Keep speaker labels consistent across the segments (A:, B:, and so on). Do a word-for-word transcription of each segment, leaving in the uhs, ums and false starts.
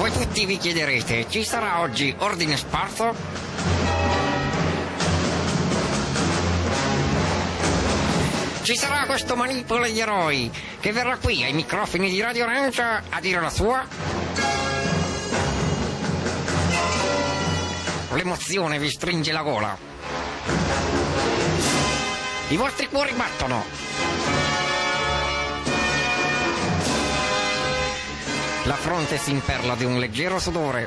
A: Voi tutti vi chiederete, ci sarà oggi ordine sparso? Ci sarà questo manipolo degli eroi che verrà qui ai microfoni di Radio Arancia a dire la sua? L'emozione vi stringe la gola. I vostri cuori battono. La fronte si imperla di un leggero sudore.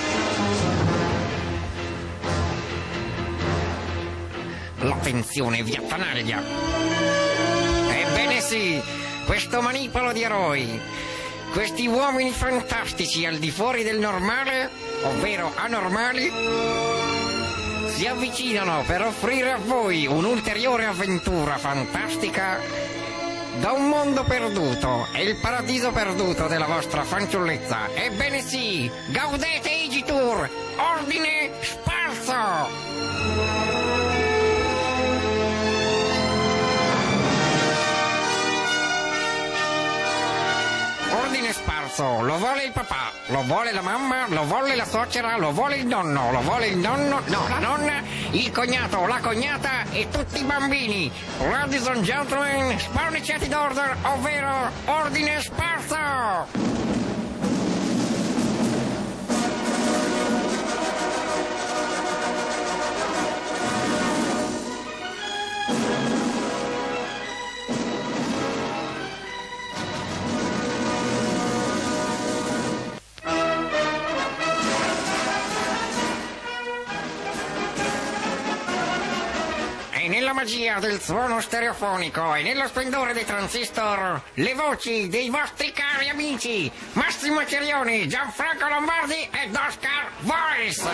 A: La tensione vi attanaglia. Ebbene sì, questo manipolo di eroi, questi uomini fantastici al di fuori del normale, ovvero anormali, si avvicinano per offrire a voi un'ulteriore avventura fantastica da un mondo perduto e il paradiso perduto della vostra fanciullezza. Ebbene sì, gaudete Igitour, ordine sparso! Ordine sparso, lo vuole il papà, lo vuole la mamma, lo vuole la suocera, lo vuole il nonno, lo vuole il nonno, no, la nonna, il cognato, la cognata e tutti i bambini. Ladies and gentlemen, Sparniciati d'Order, ovvero ordine sparso! Nella magia del suono stereofonico e nello splendore dei transistor, le voci dei vostri cari amici Massimo Cerioni, Gianfranco Lombardi ed Oscar Voice.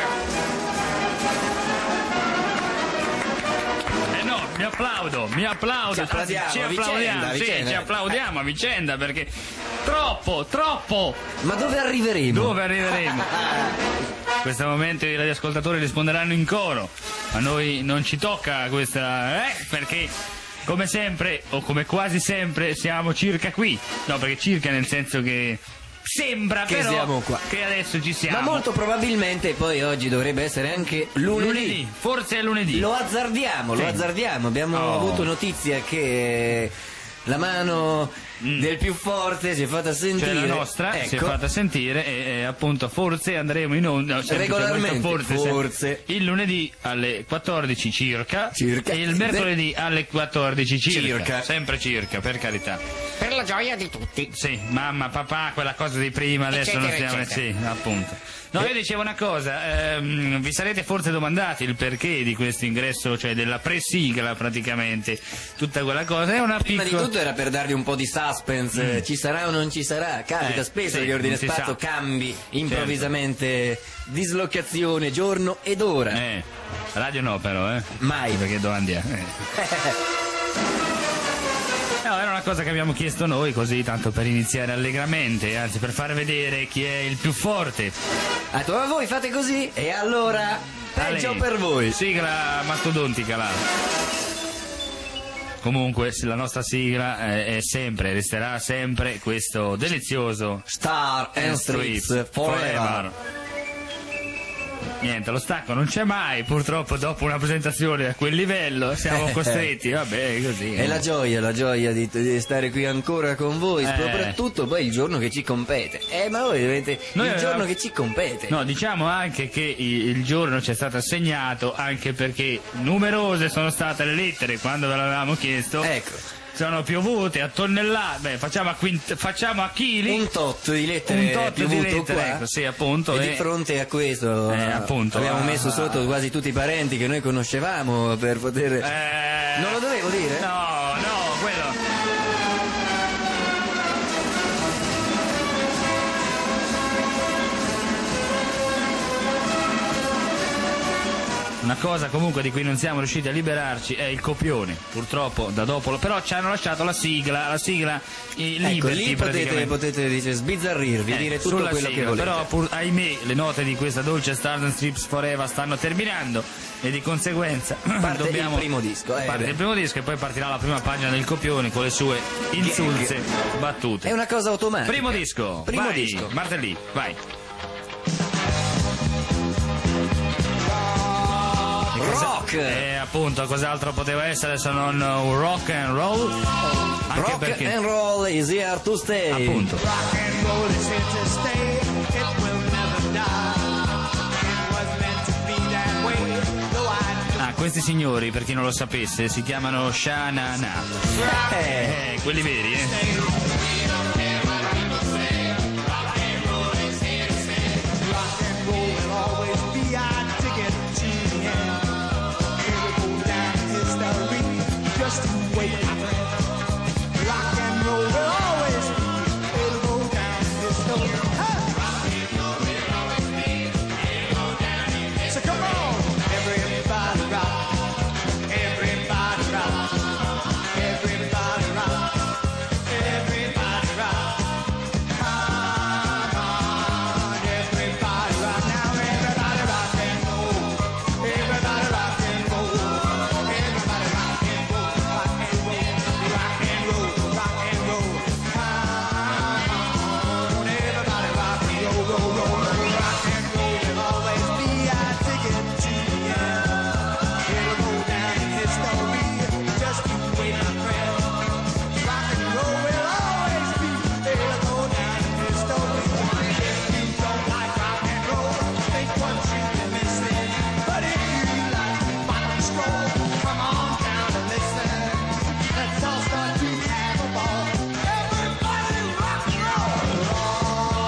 B: Eh no, mi applaudo, mi applaudo.
C: Ci applaudiamo,
B: ci
C: a
B: applaudiamo,
C: vicenda,
B: sì,
C: vicenda.
B: ci applaudiamo a vicenda perché troppo, troppo.
C: Ma dove arriveremo?
B: Dove arriveremo? In questo momento i radioascoltatori risponderanno in coro. A noi non ci tocca questa, eh, perché come sempre, o come quasi sempre, siamo circa qui. No, perché circa nel senso che sembra
C: Che
B: però
C: siamo qua.
B: che adesso ci siamo.
C: Ma molto probabilmente poi oggi dovrebbe essere anche lunedì.
B: lunedì, forse è lunedì.
C: Lo azzardiamo,
B: Sì.
C: lo azzardiamo. Abbiamo
B: Oh.
C: avuto notizia che la mano
B: Mm.
C: del più forte si è fatta sentire.
B: Cioè la nostra
C: ecco.
B: si è fatta sentire e, e appunto forse andremo in onda no, sempre
C: Regolarmente,
B: molto forse, se-
C: forse.
B: il lunedì alle quattordici circa,
C: Circa.
B: e il mercoledì alle quattordici circa,
C: Circa.
B: sempre circa, per carità.
A: Per la gioia di tutti.
B: Sì, mamma, papà, quella cosa di prima, adesso
A: Eccetera,
B: non stiamo
A: eccetera.
B: sì, appunto. No, io dicevo una cosa, ehm, vi sarete forse domandati il perché di questo ingresso, cioè della pre-sigla praticamente, tutta quella cosa, è una
C: Prima
B: piccola...
C: di tutto era per darvi un po' di suspense,
B: Mm.
C: ci sarà o non ci sarà, capita
B: Eh,
C: spesso
B: sì,
C: che ordine
B: non si
C: spazio
B: sa.
C: cambi improvvisamente dislocazione, giorno ed ora.
B: Eh, radio no però, eh.
C: Mai.
B: Perché dove andiamo? Eh. No, era una cosa che abbiamo chiesto noi, così tanto per iniziare allegramente, anzi per far vedere chi è il più forte.
C: Ha detto, ma voi fate così e allora peggio
B: Ale,
C: per voi.
B: Sigla mastodontica là. Comunque la nostra sigla è, è sempre, resterà sempre questo delizioso
C: Star and Streets Forever.
B: Niente, lo stacco non c'è mai, purtroppo dopo una presentazione a quel livello siamo costretti, vabbè, così.
C: È la gioia, la gioia di, di stare qui ancora con voi,
B: Eh.
C: soprattutto poi il giorno che ci compete. Eh, ma voi dovete...
B: Noi
C: il
B: avevamo-
C: giorno che ci compete.
B: No, diciamo anche che i- il giorno ci è stato assegnato anche perché numerose sono state le lettere quando ve l'avevamo chiesto.
C: Ecco,
B: Sono piovute a tonnellate, beh, facciamo a, quint- facciamo a chili.
C: un tot di lettere
B: Un tot di
C: piovuto
B: lettere,
C: qua.
B: ecco, sì, appunto,
C: E
B: e-
C: di fronte a questo
B: Eh, appunto,
C: abbiamo
B: ah,
C: messo sotto quasi tutti i parenti che noi conoscevamo per poter...
B: Eh,
C: Non lo dovevo dire?
B: No, no, quello. Una cosa comunque di cui non siamo riusciti a liberarci è il copione, purtroppo da dopo, però ci hanno lasciato la sigla, la sigla i
C: Ecco,
B: Liberty
C: lì potete,
B: praticamente.
C: potete dice, sbizzarrirvi,
B: Eh,
C: dire tutto
B: sulla
C: quello
B: sigla,
C: che volete.
B: però pur, ahimè le note di questa dolce Stars and Strips Forever stanno terminando e di conseguenza
C: Parte
B: dobbiamo
C: il primo disco, eh,
B: parte
C: beh.
B: il primo disco e poi partirà la prima pagina del copione con le sue insulse battute.
C: È una cosa automatica.
B: Primo disco,
C: Primo
B: vai,
C: disco.
B: Martellì, vai.
C: rock.
B: E appunto, cos'altro poteva essere se non un rock and roll? Anche
C: Rock
B: perché,
C: and roll is here to stay.
B: appunto,
D: Rock and roll is here to stay. It will never die. It was meant to be that way. Though I
B: ah, questi signori, per chi non lo sapesse, si chiamano Sha-Na-Na.
C: Eh,
B: Eh, quelli veri, eh.
D: rock and roll will always be our ticket to the end. It will go down in history. Just you wait, my friend. Rock and roll will always be. It'll go down in history. Hey! So come on, everybody rock. Everybody rock. Everybody rock. Everybody rock. Come on, everybody rock. Now everybody rock and roll. Everybody rock and roll. Everybody rock and roll. Rock and roll. Rock and roll. Rock and roll. Come on, everybody rock and roll, roll, roll, roll. Rock and roll will always be our ticket to the end. It'll go down in history. Just you wait, my friend. Rock and roll will always be. It'll go down in history. If you don't like rock and roll, think what you've been missing. But if you like rock and stroll, come on down and listen. Let's all start to have a ball. Everybody rock and roll.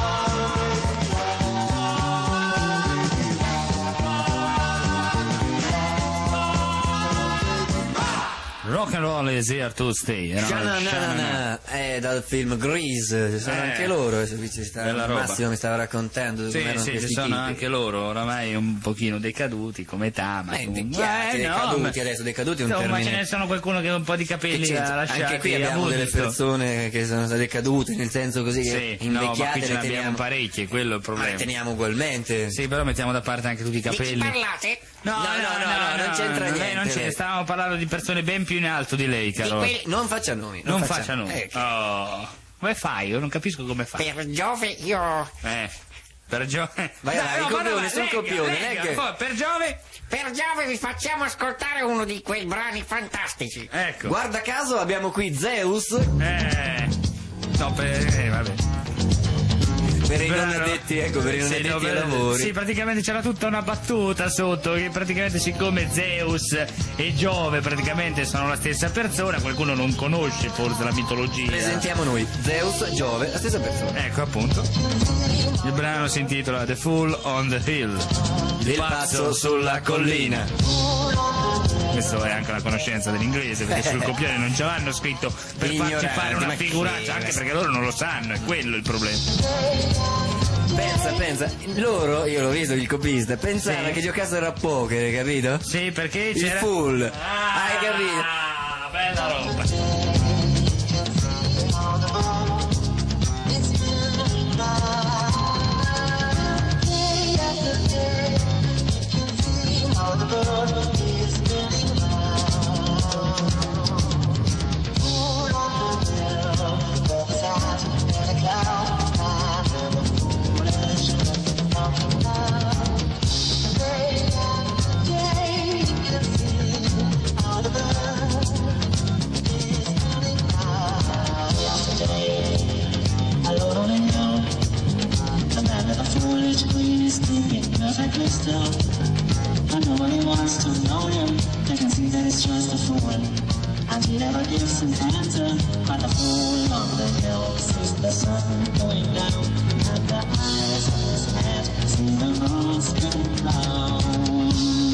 B: Rock and roll is here to stay. Erano Sha-Na-Na.
C: Sha-Na-Na, è dal film Grease, ci sono
B: Eh,
C: anche loro, ci sta-
B: bella roba.
C: Massimo mi stava raccontando
B: Sì,
C: com'erano
B: sì, ci
C: questi
B: sono
C: tipi.
B: anche loro, oramai un pochino decaduti come età, ma
C: Eh,
B: comunque-
C: invecchiati,
B: Eh, no,
C: decaduti,
B: ma-
C: adesso decaduti è un
B: insomma,
C: termine.
B: ce ne sono qualcuno che ha un po' di
C: Che
B: capelli
C: c'entra?
B: da lasciare.
C: Anche qui abbiamo delle persone che sono state decadute, nel senso così che
B: Sì, no, ma qui
C: invecchiate
B: ce
C: le
B: ne abbiamo
C: teniamo,
B: parecchie, quello è il
C: ma
B: problema.
C: le teniamo ugualmente.
B: Sì, però mettiamo da parte anche tutti i
A: Di chi
B: capelli.
A: parlate?
B: No,
C: No, no, no, no, non c'entra
B: lei
C: niente,
B: non c'è-
C: lei.
B: stavamo parlando di persone ben più in alto di lei,
A: Di
B: caro.
A: quelli
C: Non faccia nomi.
B: Non
C: faccia-
B: faccia nomi.
C: Eh, che-
B: Oh, come fai? Io non capisco come fai.
A: per Giove io...
B: Eh, per Giove.
C: Vai, vai, copione, sul copione, legga.
B: poi per Giove.
A: Per Giove vi facciamo ascoltare uno di quei brani fantastici.
B: Ecco.
C: Guarda caso abbiamo qui Zeus,
B: Eh. No, per eh, vabbè.
C: per i non
B: Bravo.
C: addetti, ecco, per i non
B: Sì,
C: addetti
B: no,
C: ai
B: per-
C: lavori.
B: Sì, praticamente c'era tutta una battuta sotto, che praticamente siccome Zeus e Giove praticamente sono la stessa persona, qualcuno non conosce forse la mitologia.
C: Presentiamo noi, Zeus, Giove, la stessa persona.
B: Ecco appunto. Il brano si intitola The Fool on the Hill.
C: Il pazzo sulla collina.
B: Questo è anche la conoscenza dell'inglese, perché sul copione non ce l'hanno scritto per farci
C: Ignoranti,
B: fare una
C: ma
B: figuraccia,
C: che-
B: anche perché loro non lo sanno, è quello il problema.
C: Pensa, pensa, loro, io l'ho visto il copista, pensava
B: Sì.
C: che giocassero a poker, hai capito?
B: Sì, perché
C: Il
B: c'era...
C: full,
B: Ah,
C: hai capito?
B: bella roba.
E: And nobody wants to know him. They can see that he's just a fool, and he never gives an answer. But the fool on the hill sees the sun going down, and the eyes of his head see the road spinning round.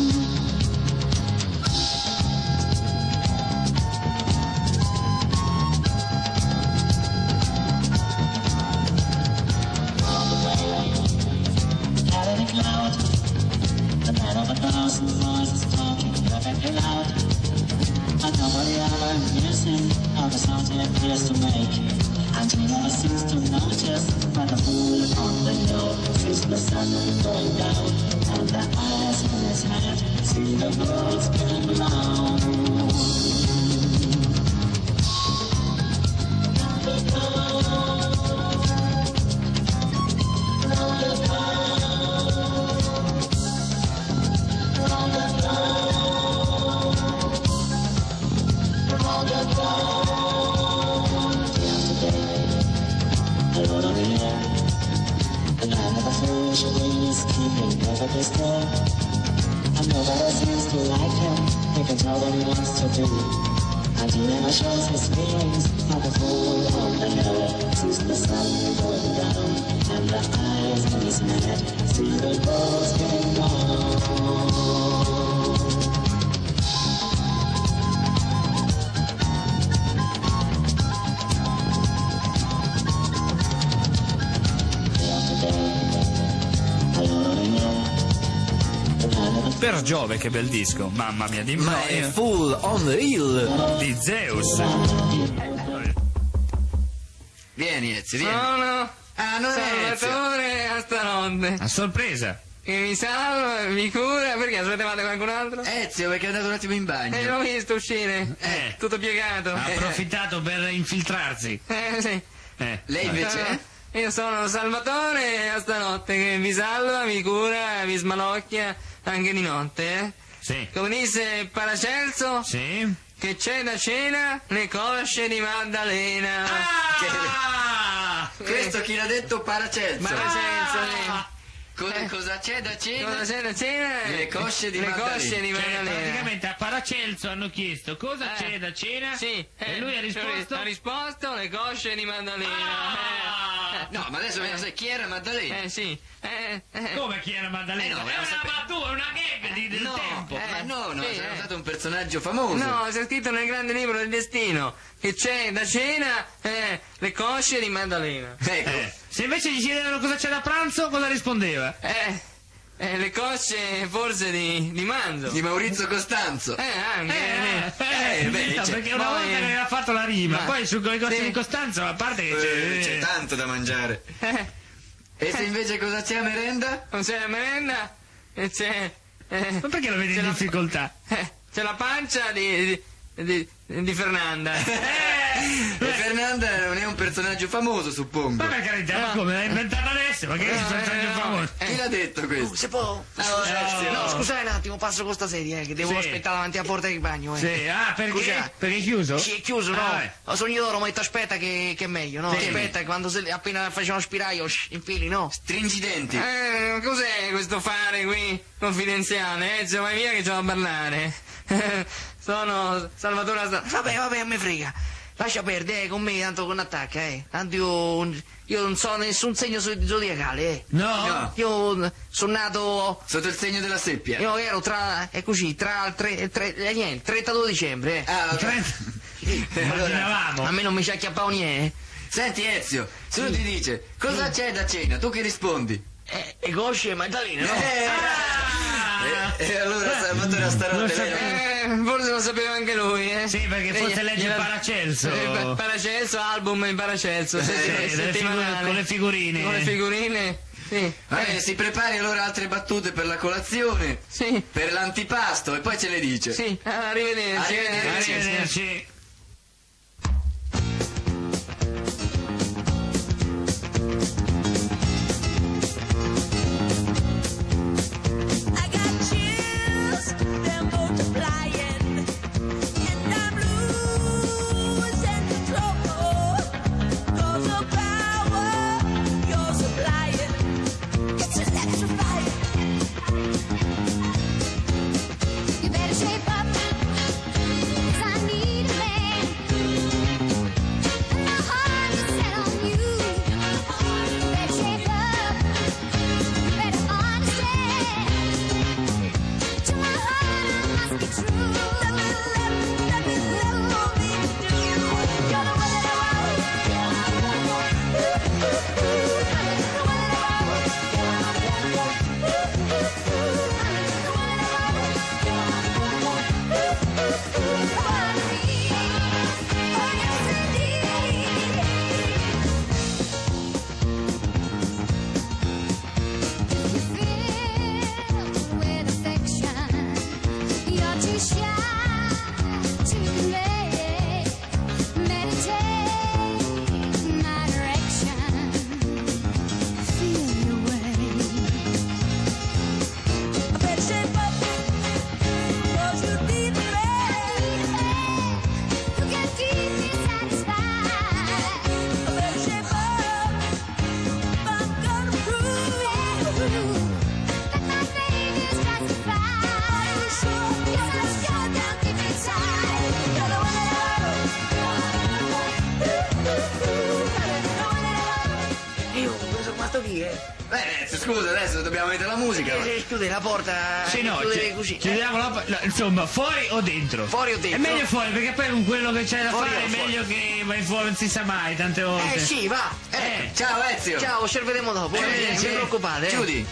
E: On the way, out of the cloud, the man of a thousand voices talking perfectly loud. And nobody ever hears him, all the sounds he appears to make. And he never seems to notice, but the fool on the hill sees the sun going down, and the eyes in his head see the world spinning round. Round and round, round and round. The man of the foolish ways keeping perfectly still. And nobody seems to like him. He can tell what he wants to do. And he never shows his feelings like a fool on the hill. Sees the sun going down and the eyes in his head see the balls getting gone.
B: Per Giove, che bel disco, mamma mia, di
C: Ma è full on the hill.
B: di Zeus.
C: Vieni Ezio, vieni.
F: Sono
C: Ah, non è Ezio.
F: Salvatore a stanotte.
B: A sorpresa.
F: Che mi salva, mi cura, perché aspettavate qualcun altro?
C: Ezio, perché è andato un attimo in bagno.
F: Eh, l'ho visto uscire,
B: Eh.
F: tutto piegato.
B: Ha approfittato per infiltrarsi.
F: Eh, sì.
B: Eh.
C: Lei invece?
F: Sono- Io sono Salvatore a stanotte, che vi salva, vi cura, vi smalocchia anche di notte, eh?
B: Sì.
F: Come disse Paracelso,
B: Sì.
F: che c'è da cena le cosce di Maddalena.
B: Ah!
C: Questo chi l'ha detto? Paracelso.
F: Paracelso,
B: Ah!
C: Co-
F: eh.
C: Cosa c'è da
F: sì.
C: cena?
F: Cosa c'è da cena?
C: Le cosce di
F: Le
C: Maddalena.
F: cosce di
B: Cioè,
F: Maddalena.
B: praticamente a Paracelso hanno chiesto cosa
F: Eh.
B: c'è da cena
F: Sì,
B: e
F: eh,
B: lui ha risposto
F: Ha risposto le cosce di Maddalena.
B: Ah!
C: No, ma adesso vogliamo sapere chi era Maddalena.
F: Eh, eh sì. Eh, eh.
B: Come chi era Maddalena?
C: Eh no,
B: è
C: volevo
B: una
C: sapere.
B: battuta, una gag di, del
C: no,
B: tempo.
C: ma
F: eh,
C: no, no,
F: sì,
C: è
F: eh.
C: stato un personaggio famoso.
F: No, c'è scritto nel grande libro del destino che c'è da cena eh, le cosce di Maddalena.
C: Ecco.
B: Eh, Se invece gli chiedevano cosa c'è da pranzo, cosa rispondeva?
F: Eh, eh, le cosce forse di, di manzo.
C: Di Maurizio Costanzo.
F: Eh, anche.
B: Eh,
F: eh.
B: eh,
C: beh,
B: no,
C: c'è-
B: perché una
F: poi-
B: volta che aveva fatto la rima,
F: Ma-
B: poi su quelle cose
F: sì.
B: di Costanzo, a parte che
C: Eh,
B: c'è,
C: c'è tanto da mangiare.
F: Eh,
C: E se invece cosa c'è a merenda?
F: non c'è la merenda e c'è... eh,
B: Ma perché lo vedi
F: c'è
B: in
F: la-
B: difficoltà?
F: eh, c'è la pancia di, di, di, di Fernanda.
C: E Fernanda non è un personaggio famoso, suppongo.
B: Ma per carità, ma come? L'hai inventata adesso? Ma che è
F: No,
B: un
F: eh,
B: personaggio
F: no.
B: famoso?
C: Chi l'ha detto questo?
G: Oh, se può?
C: Ezio.
G: No, scusate un attimo, passo con sta sedia, eh, che devo
B: Sì.
G: aspettare davanti alla porta del bagno, eh.
B: Sì, ah, perché?
G: Scusa.
B: Perché è chiuso?
G: Sì, è chiuso, no?
B: Ah, eh.
G: Ho sogno d'oro, ma detto aspetta che, che è meglio, no?
B: Sì.
G: Aspetta, che quando se, appena facciamo spiraglio, shh, infili, no?
C: Stringi i denti.
F: Eh, cos'è questo fare qui confidenziale? Eh, vai via che c'ho da parlare. Sono Salvatore Asta...
G: Vabbè, vabbè, a me frega. Lascia perdere, eh, con me tanto non attacca, eh. Tanto io, io non so nessun segno zodiacale, eh.
B: No?
C: No.
G: Io sono nato...
C: Sotto il segno della seppia.
G: Io ero tra... è così, tra il tre, tre, eh, niente, trentadue dicembre, eh.
C: Ah, vabbè. Allora,
B: Immaginavamo.
G: A me non mi ci acchiappavo niente,
C: senti Ezio, se uno ti dice cosa c'è da cena, tu che rispondi?
G: eh. E cosce e Maddalena, no?
C: Eh,
B: Ah!
C: E allora Salvatore a stanotte lei non-
F: Eh, forse lo sapeva anche lui, eh.
B: Sì, perché forse
F: Eh,
B: legge
F: gliela-
B: Paracelso.
F: Eh, Pa- Paracelso, album di Paracelso. se-
C: Eh,
F: se-
B: delle
F: settimanale.
B: figu- con le figurine.
F: Con le figurine, sì.
C: Va bene, si prepari allora altre battute per la colazione,
F: Sì,
C: per l'antipasto e poi ce le dice.
F: sì, arrivederci. eh.
C: Arrivederci.
B: Arrivederci.
H: I got chills, they're multiplying, and I'm losing control. 'Cause the power you're supplying, it's electrifying. You better shape up, 'cause I need a man.
C: scusa, adesso dobbiamo mettere la musica.
G: Eh, chiude la porta,
B: Sì, no,
G: chiude
B: ci-
G: le cucine.
B: chiudiamo la, no, insomma, fuori o dentro?
G: Fuori o dentro?
B: È meglio fuori, perché poi con quello che c'è da
G: Fuori
B: fare
G: o
B: è
G: fuori?
B: meglio che vai fuori, non si sa mai tante volte.
G: Eh sì, va. Eh.
B: Eh.
C: Ciao Ezio.
G: Ciao, ci vedremo dopo. Eh,
C: Eh,
G: non
C: sì.
G: vi preoccupate. eh.
C: Chiudi.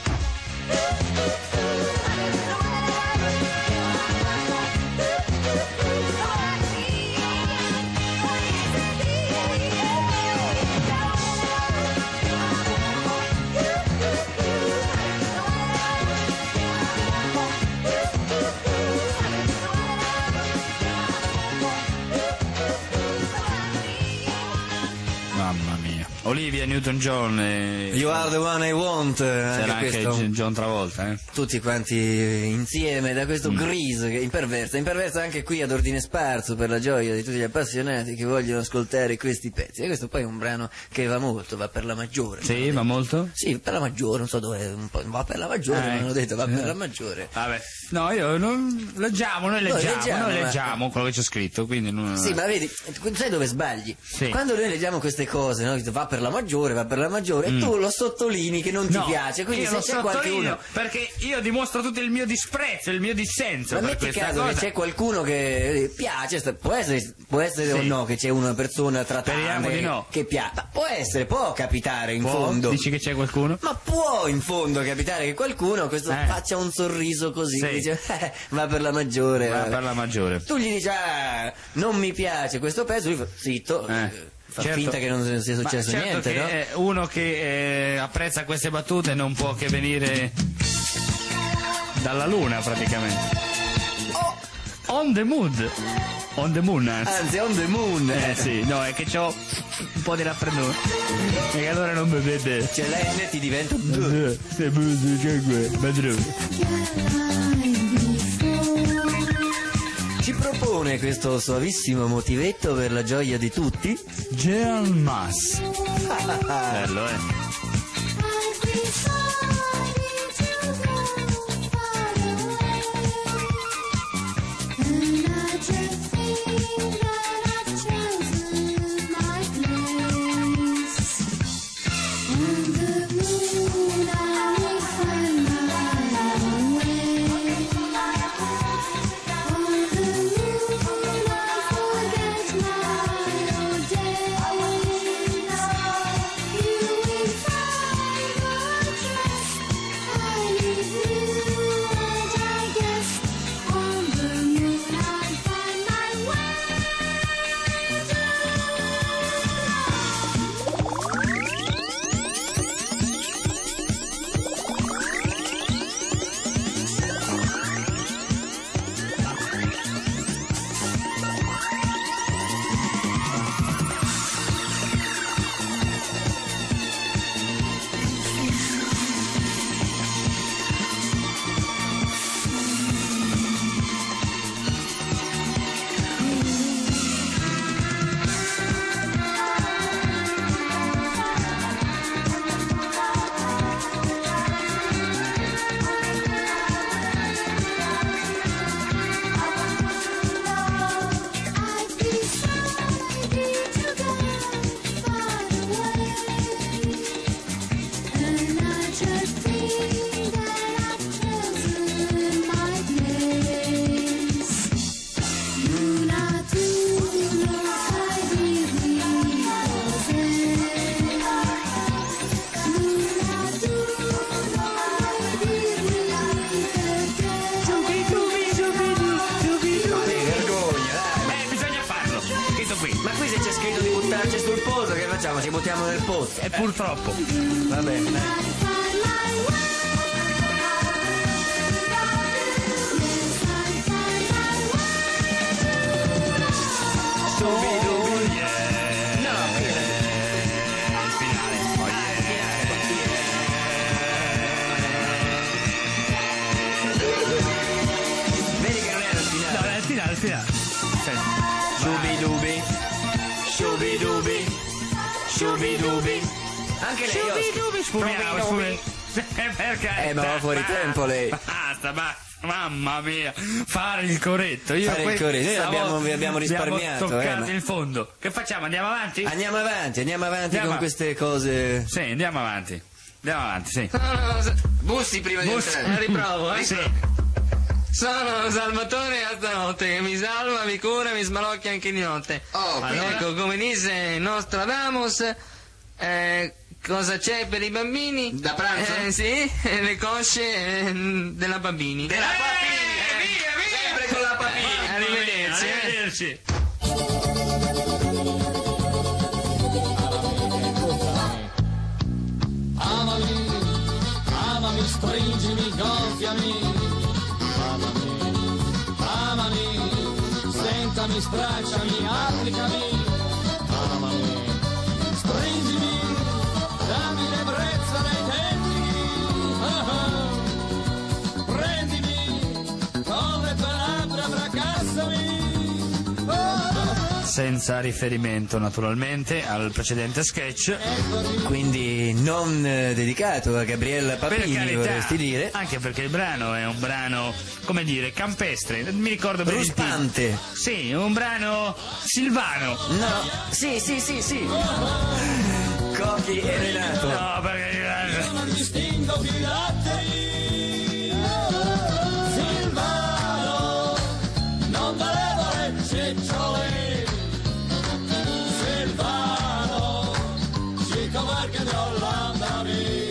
B: Mamma mia. Olivia Newton-John e...
C: You are the one I want.
B: C'era
C: Anche
B: anche
C: questo.
B: G- John Travolta, eh?
C: Tutti quanti insieme da questo Grease che è imperversa, imperversa anche qui ad ordine sparso per la gioia di tutti gli appassionati che vogliono ascoltare questi pezzi. E questo poi è un brano che va molto, va per la maggiore.
B: Sì, va molto?
C: Sì, per la maggiore, non so dove, un po', va per la maggiore,
B: Eh,
C: mi hanno detto, va
B: eh.
C: per la maggiore.
B: Vabbè. No, io non... leggiamo, noi leggiamo, noi leggiamo,
C: leggiamo, ma-
B: quello che c'è scritto, quindi non...
C: Sì, ma vedi, sai dove sbagli?
B: Sì.
C: Quando noi leggiamo queste cose, no? Va per la maggiore, va per la maggiore, e tu lo sottolinei che non ti
B: No,
C: piace, quindi
B: io
C: se
B: lo
C: c'è
B: sottolineo
C: qualcuno...
B: perché io dimostro tutto il mio disprezzo, il mio dissenso
C: Ma
B: per
C: metti
B: questa
C: caso
B: cosa.
C: che c'è qualcuno che piace, sta- può essere, può essere
B: Sì.
C: o no che c'è una persona trattata
B: Speriamo di no.
C: che piace, ma può essere, può capitare in
B: Può?
C: fondo.
B: Dici che c'è qualcuno?
C: Ma può in fondo capitare che qualcuno questo
B: Eh.
C: faccia un sorriso così,
B: Sì.
C: che dice, eh, va per la maggiore.
B: Va
C: va.
B: per la maggiore.
C: Tu gli dici, ah, non mi piace questo pezzo, lui fa, zitto,
B: Eh.
C: eh, fa
B: Certo.
C: finta che non sia
B: Ma
C: successo
B: certo
C: niente,
B: che
C: no?
B: eh, uno che eh, apprezza queste battute non può che venire dalla luna praticamente.
C: Oh,
B: On the mood. On the moon, anzi.
C: anzi, on the moon.
B: Eh sì, no, è che c'ho un po' di raffreddore. E che allora non mi vede.
C: Cioè l'N ti diventa...
B: Se busi, c'è qui, vedremo.
C: Ci propone questo suavissimo motivetto per la gioia di tutti.
B: Jean Mass. Bello, eh.
C: facciamo? Ci buttiamo nel pozzo.
B: E purtroppo.
C: Va bene, dai.
B: Oh, yeah.
C: No, qui è
B: Eh, il finale. Oh,
C: Vedi che non era il
B: yeah. No,
C: finale.
B: è il finale, il finale. Senti.
C: Shubidubi, shubidubi, shubidubi. Anche lei, oh,
B: Shubidubi, sfumiamo, sfumiamo. Perché?
C: Eh, ma va fuori tempo lei.
B: Basta, basta. Mamma mia, fare il corretto. Io
C: Fare il
B: que-
C: corretto, noi
B: stavolta
C: abbiamo- vi abbiamo risparmiato,
B: Abbiamo toccato
C: eh, ma-
B: il fondo. Che facciamo? Andiamo avanti?
C: Andiamo avanti, andiamo avanti
B: Andiamo
C: con
B: avanti.
C: queste cose.
B: Sì, andiamo avanti. Andiamo avanti, sì.
F: Sono... Sa-
C: Bussi prima di
B: Bussi.
C: entrare.
F: Eh, riprovo, eh.
B: Sì.
F: Sono Salvatore a stanotte, che mi salva, mi cura, mi smalocchia anche di notte.
C: Oh,
F: Allora, ecco, come disse Nostradamus, eh, cosa c'è per i bambini?
C: Da pranzo?
F: Eh, sì, le cosce eh, della bambini.
C: Della Papini!
B: Eh, via, via!
C: Sempre con la Papini!
F: Arrivederci. eh.
B: Arrivederci.
I: Amami, amami, stringimi, gonfiami. Amami, amami, stentami, stracciami, applicami. Amami, stringimi, dammi l'ebbrezza dei denti. Ah, ah. Prendimi, con le tue labbra, fracassami. Ah,
B: Senza riferimento naturalmente al precedente sketch.
C: Quindi non eh, dedicato a Gabriella
B: Per
C: Papini,
B: carità,
C: vorresti dire.
B: anche perché il brano è un brano, come dire, campestre. Mi ricordo bene il titolo.
C: Ruspante.
B: Sì, un brano silvano.
C: No, sì, sì, sì, sì. Cocchi e Renato.
B: No, perché
I: non distingo più i latteri. Silvano, non volevo le cicciole. Silvano, Chico Marche di Olanda mi.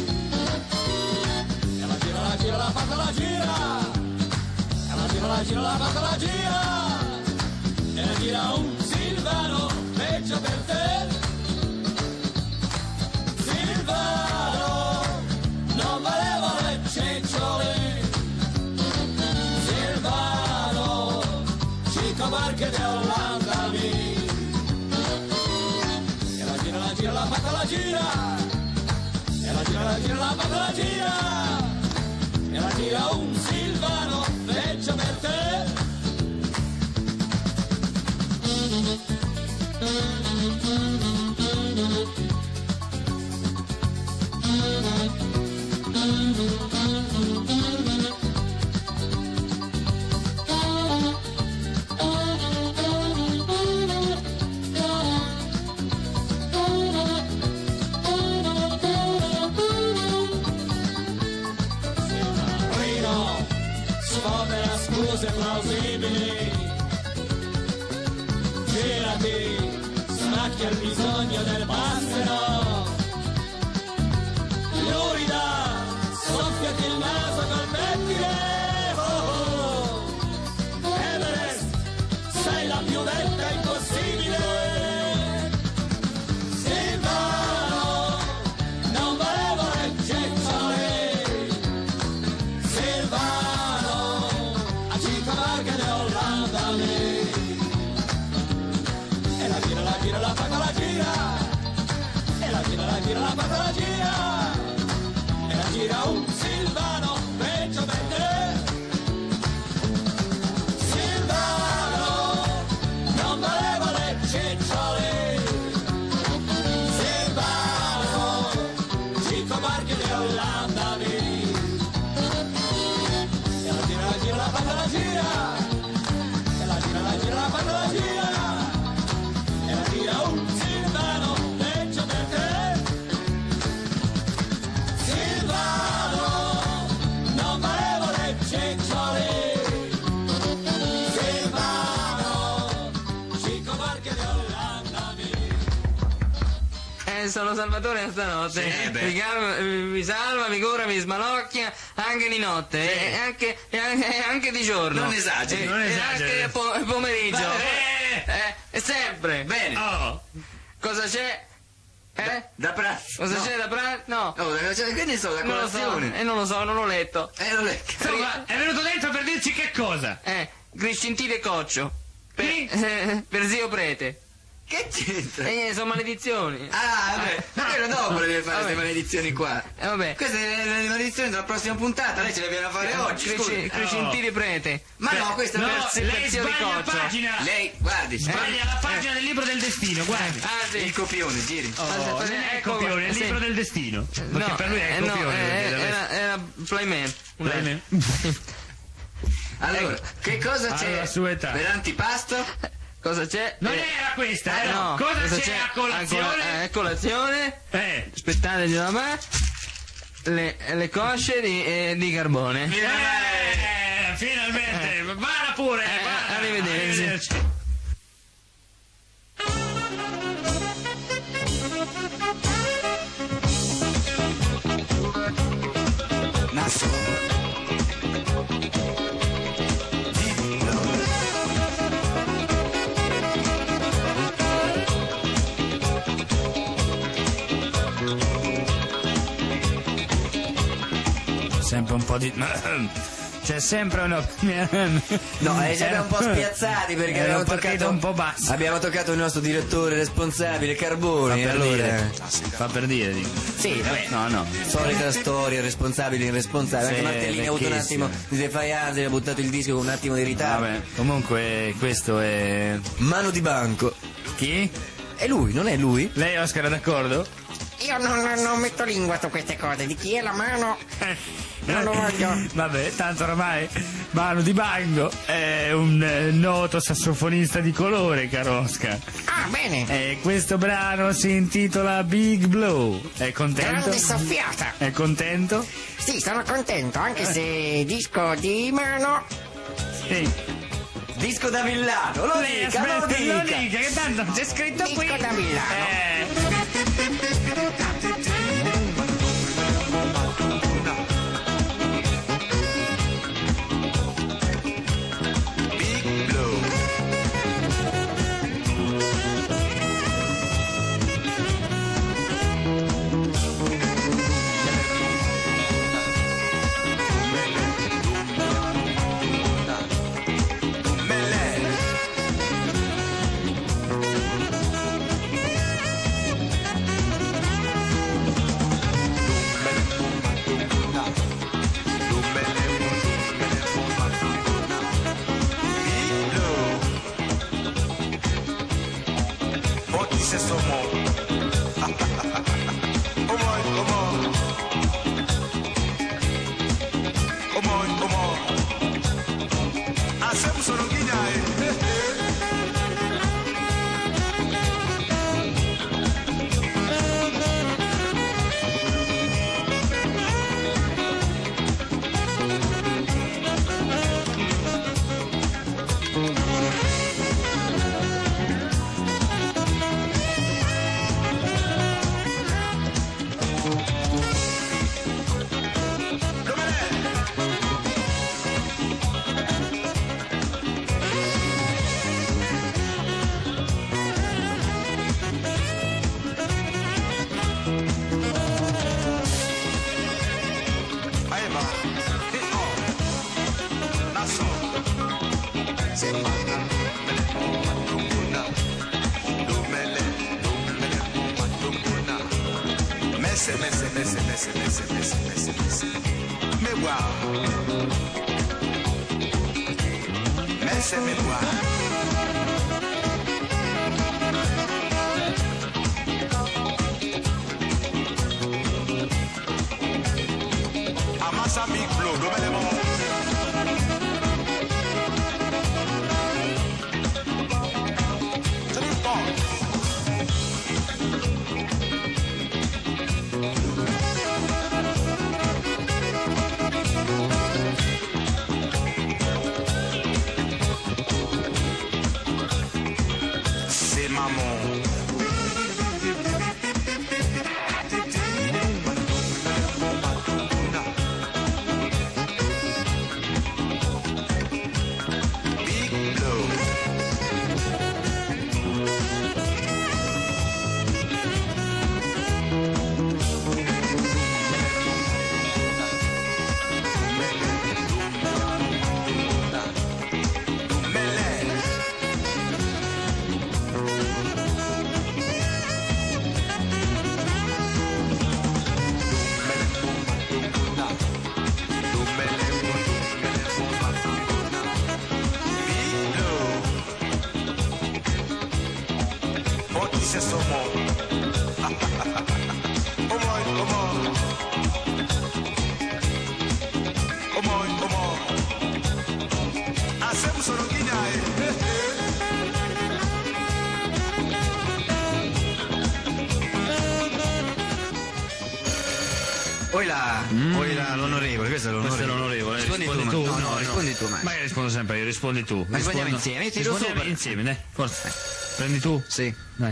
I: E la gira, la gira, la fatta la gira. E la gira, la gira, la fatta la gira. E la gira un Silvano, peggio per te. Silvano, non volevo le cicciole. Silvano, Chico Marche di Olanda mi. E la gira, la gira, la fatta la gira. E la gira, la gira, la fatta la gira. E la gira un Silvano, peggio per te. Rino, sfodera scuse plausibili. Girati, smacchia il bisogno del passero. Lurida, soffiati il naso col pettine. Oh, oh. Everest, sei la più vetta impossibile. Silvano, non volevo le cicciole. Silvano, a Chico Marche di Olanda mi. E la gira, la gira, la fatta la gira. E la gira, la gira, la fatta la gira. E la gira un Silvano, peggio per te. Silvano, non volevo le cicciole. Silvano, Chico Marche di Olanda mi. E la gira, la gira, la fatta la gira. E la gira, la gira, la fatta la gira. E la gira un Silvano, peggio per te. Silvano, non volevo le cicciole. Silvano, Chico Marche di Olanda mi.
F: Eh, sono Salvatore a stanotte.
C: Sì, beh.
F: mi, calma- mi salva, mi cura, mi smalocchia anche di notte e anche, e anche, e anche di giorno.
C: Non esageri,
F: E-
B: non
F: e
B: esageri.
F: anche po- pomeriggio.
B: Eh!
F: Eh, e sempre.
C: Bene.
B: Oh,
F: Cosa c'è? Eh?
C: Da pranzo.
F: Cosa
C: No.
F: c'è da pranzo? No.
C: Oh, da- cioè, che ne so, da
F: Non lo so,
C: colazione.
F: e non lo so, non l'ho letto.
C: Eh, non è.
B: insomma, è venuto dentro per dirci che cosa?
F: Eh, Criscintile e Coccio. Per,
B: Chi?
F: eh, per zio prete.
C: Che c'entra?
F: E niente, sono maledizioni.
C: Ah, vabbè, ma quello dopo le deve fare
F: Vabbè.
C: queste maledizioni qua.
F: Eh, vabbè.
C: Queste sono le maledizioni della prossima puntata, lei ce le viene a fare oggi,
F: Crici-
C: scusi.
F: Criscintile prete.
C: Ma no, questa
B: No,
C: per,
F: per-
B: lei
F: per zio di
B: sbaglia
F: Coccio.
B: pagina.
C: lei, guardi,
B: Sbaglia la pagina del libro del destino, guardi.
F: Ah, sì.
C: il copione, giri.
B: Oh,
F: Aspetta,
B: non è il
F: ecco,
B: copione, è il
F: sì.
B: libro del destino. Perché
F: No,
B: per lui è
F: eh,
B: il
F: no,
B: copione.
F: eh,
B: perché del
F: era, era Playman.
B: Bene.
C: Allora, che cosa c'è
B: Alla sua età.
C: per antipasto?
F: Cosa c'è?
B: Non
F: Eh,
B: era questa, eh,
F: no.
B: Cosa, c'è, a
F: cola-
B: colazione?
F: eh, a colazione?
B: Eh,
F: Aspettate di da me. le, le cosce di, eh, di carbone.
B: Eh, finalmente, vada pure,
F: Eh,
B: vada.
F: arrivederci.
B: Arrivederci. Sempre un po' di... C'è sempre una...
C: No, eh, siamo un po' spiazzati perché
B: Era
C: abbiamo
B: partito
C: toccato
B: un po' basso.
C: Abbiamo toccato il nostro direttore responsabile
B: Fa
C: Carboni.
B: per
C: allora,
B: dire. Fa per dire, dico.
C: sì, vabbè.
B: No, no.
C: Solita storia, responsabile, irresponsabile.
B: Sì,
C: Anche Martellini ha avuto un attimo
B: vecchissimo.
C: di defianza, ha buttato il disco con un attimo di ritardo.
B: Vabbè, comunque questo è...
C: Mano di banco.
B: Chi?
C: È lui, non è lui?
B: Lei, Oscar, è d'accordo?
A: Io non, non- non metto lingua su queste cose. Di chi è la mano? Non lo voglio.
B: Vabbè, tanto oramai Manu Di Bango è un eh, noto sassofonista di colore, caro Oscar.
A: Ah, bene.
B: E questo brano si intitola Big Blow. È contento?
A: Grande soffiata.
B: È contento?
A: Sì, sono contento, anche se disco di mano.
B: Sì.
C: Disco da Villano, lo
B: Lei
C: dica, lo
B: aspetta,
C: dica.
B: lo dica, che tanto c'è scritto
A: Disco
B: qui.
A: da Milano.
B: Eh.
J: Messe, messe, messe, messe, messe, messe, messe, messe. Me wow. Messe, me wow. Amasa big blow, do me le mo. Three balls. C'est maman. Big blow. Mele.
C: Poi là, o era l'onorevole? Questo è l'onorevole.
B: Questo è l'onorevole.
C: Rispondi,
B: Rispondi
C: tu,
B: tu?
C: ma- no,
B: No,
C: no,
B: no.
C: rispondi tu, ma.
B: Ma che rispondo sempre io, rispondi tu.
C: Ma rispondiamo
B: Rispondo-
C: insieme, io tiro
B: rispondiamo
C: su,
B: insieme, dai, forza. Prendi tu?
C: Sì.
B: Dai.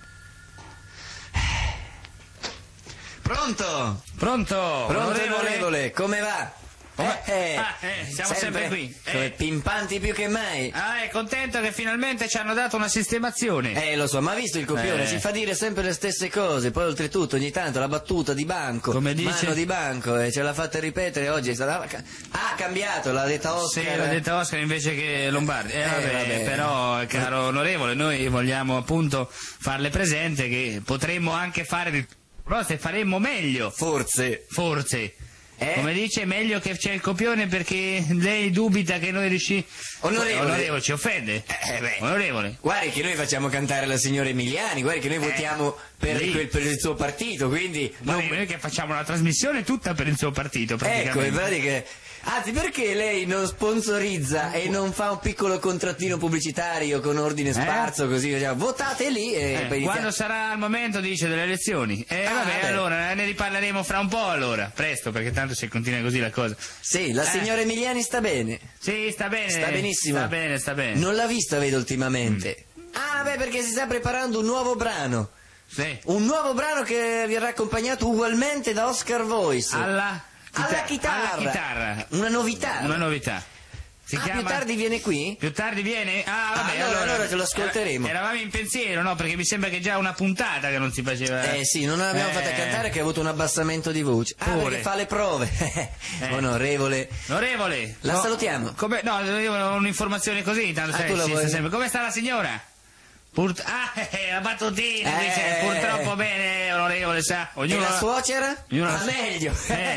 C: Pronto?
B: Pronto?
C: Pronto, onorevole, come va?
B: Come-
C: Eh,
B: Ah, eh, siamo sempre qui.
C: Come
B: Eh.
C: pimpanti più che mai.
B: Ah, è contento che finalmente ci hanno dato una sistemazione.
C: Eh, lo so, ma ha visto il copione?
B: Eh.
C: Ci fa dire sempre le stesse cose. Poi, oltretutto, ogni tanto la battuta di banco,
B: Come dice-
C: mano di banco, e ce l'ha fatta ripetere oggi. È stata... Ah, ha cambiato, l'ha detta Oscar.
B: Sì, l'ha detta Oscar invece che Lombardi. Eh,
C: Eh,
B: vabbè,
C: vabbè.
B: però, caro onorevole, noi vogliamo appunto farle presente che potremmo anche fare il prossimo e faremmo meglio.
C: Forse.
B: Forse.
C: Eh?
B: Come dice, meglio che c'è il copione perché lei dubita che noi riusci...
C: Onorevole.
B: Onorevole, ci offende?
C: Eh, beh.
B: Onorevole.
C: Guardi che noi facciamo cantare la signora Emiliani, guardi che noi votiamo per,
B: lì.
C: quel- per il suo partito, quindi...
B: Ma
C: non-
B: noi che facciamo una trasmissione tutta per il suo partito,
C: Ecco,
B: praticamente.
C: in pratica... Anzi, perché lei non sponsorizza e non fa un piccolo contrattino pubblicitario con ordine sparso, così diciamo, votate lì e
B: Eh,
C: poi inizia-
B: quando sarà il momento, dice, delle elezioni. E
C: Ah,
B: vabbè,
C: vabbè.
B: allora ne riparleremo fra un po' allora, presto, perché tanto se continua così la cosa.
C: Sì, la
B: Eh.
C: signora Emiliani sta bene.
B: Sì, sta bene.
C: Sta benissimo.
B: Sta bene, sta bene.
C: Non l'ha vista, vedo, ultimamente. Ah, beh, perché si sta preparando un nuovo brano.
B: Sì.
C: Un nuovo brano che verrà accompagnato ugualmente da Oscar Voice.
B: Alla,
C: Alla chitarra.
B: alla chitarra.
C: Una novità.
B: Una novità. Si
C: Ah,
B: chiama...
C: più tardi viene qui?
B: Più tardi viene? Ah, vabbè,
C: allora- allora ce lo ascolteremo.
B: era- eravamo in pensiero, no? Perché mi sembra che già una puntata che non si faceva.
C: Eh sì, non l'abbiamo
B: Eh.
C: fatta cantare che ha avuto un abbassamento di voce. Ah,
B: Pure.
C: perché fa le prove. Onorevole.
B: Onorevole.
C: La
B: no,
C: salutiamo.
B: Come, no, io ho un'informazione così, tanto
C: Ah,
B: sai,
C: tu la
B: si
C: vuoi?
B: sta sempre. Come sta la signora? Purt- ah, eh, la battutina,
C: Eh.
B: dice, purtroppo bene, onorevole, sa.
C: E
B: Ognuno
C: la suocera?
B: ognuno
C: Ah,
B: la-
C: meglio.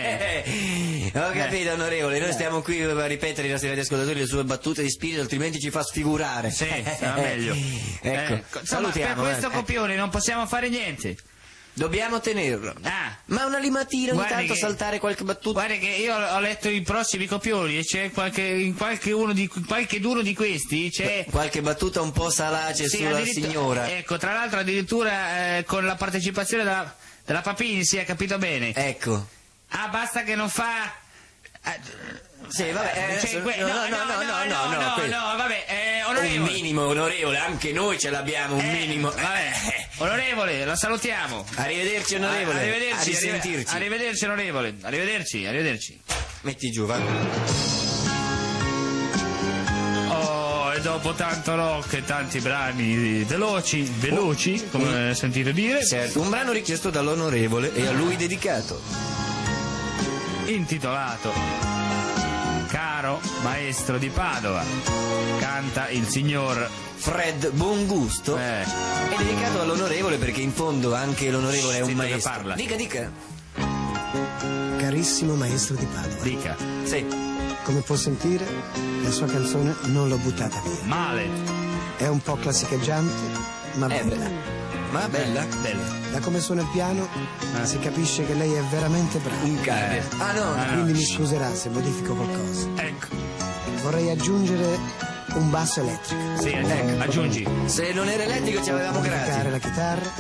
B: Eh.
C: Ho capito, onorevole. Noi stiamo qui a ripetere ai nostri radioascoltatori le sue battute di spirito, altrimenti ci fa sfigurare.
B: Sì, sarà meglio.
C: Ecco,
B: Eh, insomma,
C: salutiamo.
B: per questo
C: eh.
B: copione non possiamo fare niente.
C: Dobbiamo tenerlo.
B: Ah.
C: Ma una limatina, ogni
B: Guardi
C: tanto
B: che-
C: saltare qualche battuta.
B: Guarda che io ho letto i prossimi copioni e c'è qualche, in qualche uno di, qualche uno di questi c'è...
C: Qualche battuta un po' salace
B: Sì,
C: sulla
B: addirittura-
C: signora.
B: Ecco, tra l'altro addirittura eh, con la partecipazione della, della Papini, si è capito bene.
C: Ecco.
B: Ah, basta che non fa... eh,
C: Sì, vabbè, eh,
B: cioè,
C: adesso-
B: que-
C: no, no, no, no, no, no,
B: no,
C: que-
B: no, vabbè, eh,
C: Un
B: onorevole.
C: minimo, onorevole, anche noi ce l'abbiamo, un
B: Eh,
C: minimo.
B: Vabbè, onorevole, la salutiamo.
C: Arrivederci, onorevole.
B: Arrivederci,
C: A risentirci.
B: arrive- arrivederci, onorevole. Arrivederci, arrivederci.
C: Metti giù, va.
B: Oh, e dopo tanto rock e tanti brani veloci, veloci, come sentite dire,
C: Certo, un brano richiesto dall'onorevole e a lui dedicato.
B: intitolato Caro maestro di Padova, canta il signor
C: Fred Buongusto.
B: eh,
C: È dedicato all'onorevole perché in fondo anche l'onorevole è un
B: Zitto che
C: maestro.
B: parla.
C: Dica, dica.
K: Carissimo maestro di Padova,
B: dica
C: Sì.
K: come può sentire, la sua canzone non l'ho buttata via.
B: male,
K: È un po' classicheggiante, ma
C: Eh,
K: bella.
C: beh. Ma bella?
B: bello.
K: Da come suona il piano si capisce che lei è veramente brava.
C: Un cane.
B: Eh.
C: Ah no,
B: Ah, no.
K: Quindi mi scuserà se modifico qualcosa.
B: Ecco,
K: Vorrei aggiungere un basso elettrico,
B: sì, ecco, aggiungi.
C: se non era elettrico ci avevamo
K: amplificare
C: gratis.
K: la chitarra,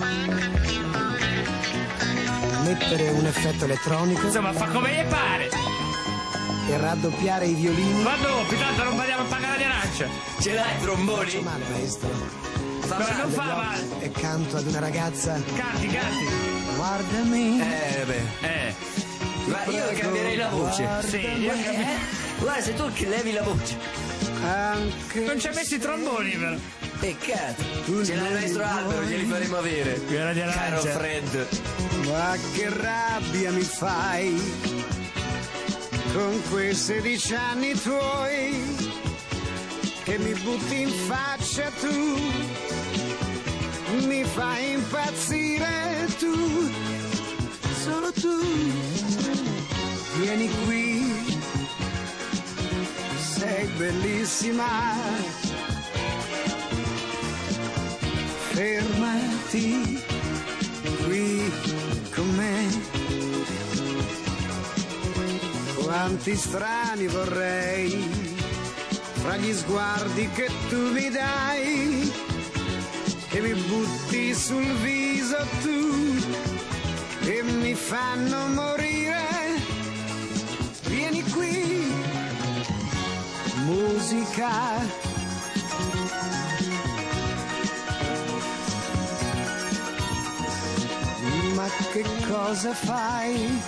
K: mettere un effetto elettronico
B: Insomma, fa come gli pare.
K: e raddoppiare i violini.
B: Ma dopo, tanto non andiamo a pagare di arancia.
C: Ce l'hai i tromboni?
K: Faccio male, maestro.
C: Fa
B: No,
C: male.
B: non fa male.
K: E canto ad una ragazza.
B: Canti, canti.
K: Guardami.
C: Eh, beh.
B: Eh,
C: Ma io cambierei la voce.
B: sì, io
C: Eh, Guarda, se tu che levi la voce.
K: Anche
B: non ci ha messo i tromboni, però.
C: Peccato. Ce l'ha il maestro Albero, glieli faremo avere.
B: Era di arancia.
C: Caro Fred.
K: Ma che rabbia mi fai con quei sedici anni tuoi che mi butti in faccia tu, mi fai impazzire tu, solo tu. Vieni qui, sei bellissima, fermati qui con me. Quanti strani vorrei fra gli sguardi che tu mi dai, che mi butti sul viso tu e mi fanno morire musica. Ma che cosa fai?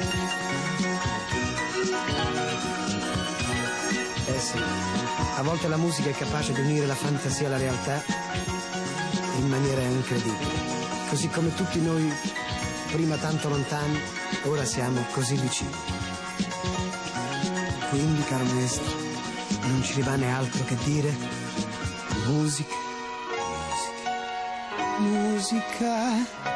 K: Eh sì, a volte la musica è capace di unire la fantasia alla realtà in maniera incredibile. Così come tutti noi, prima tanto lontani, ora siamo così vicini. Quindi, caro maestro, non ci rimane altro che dire musica, musica, musica.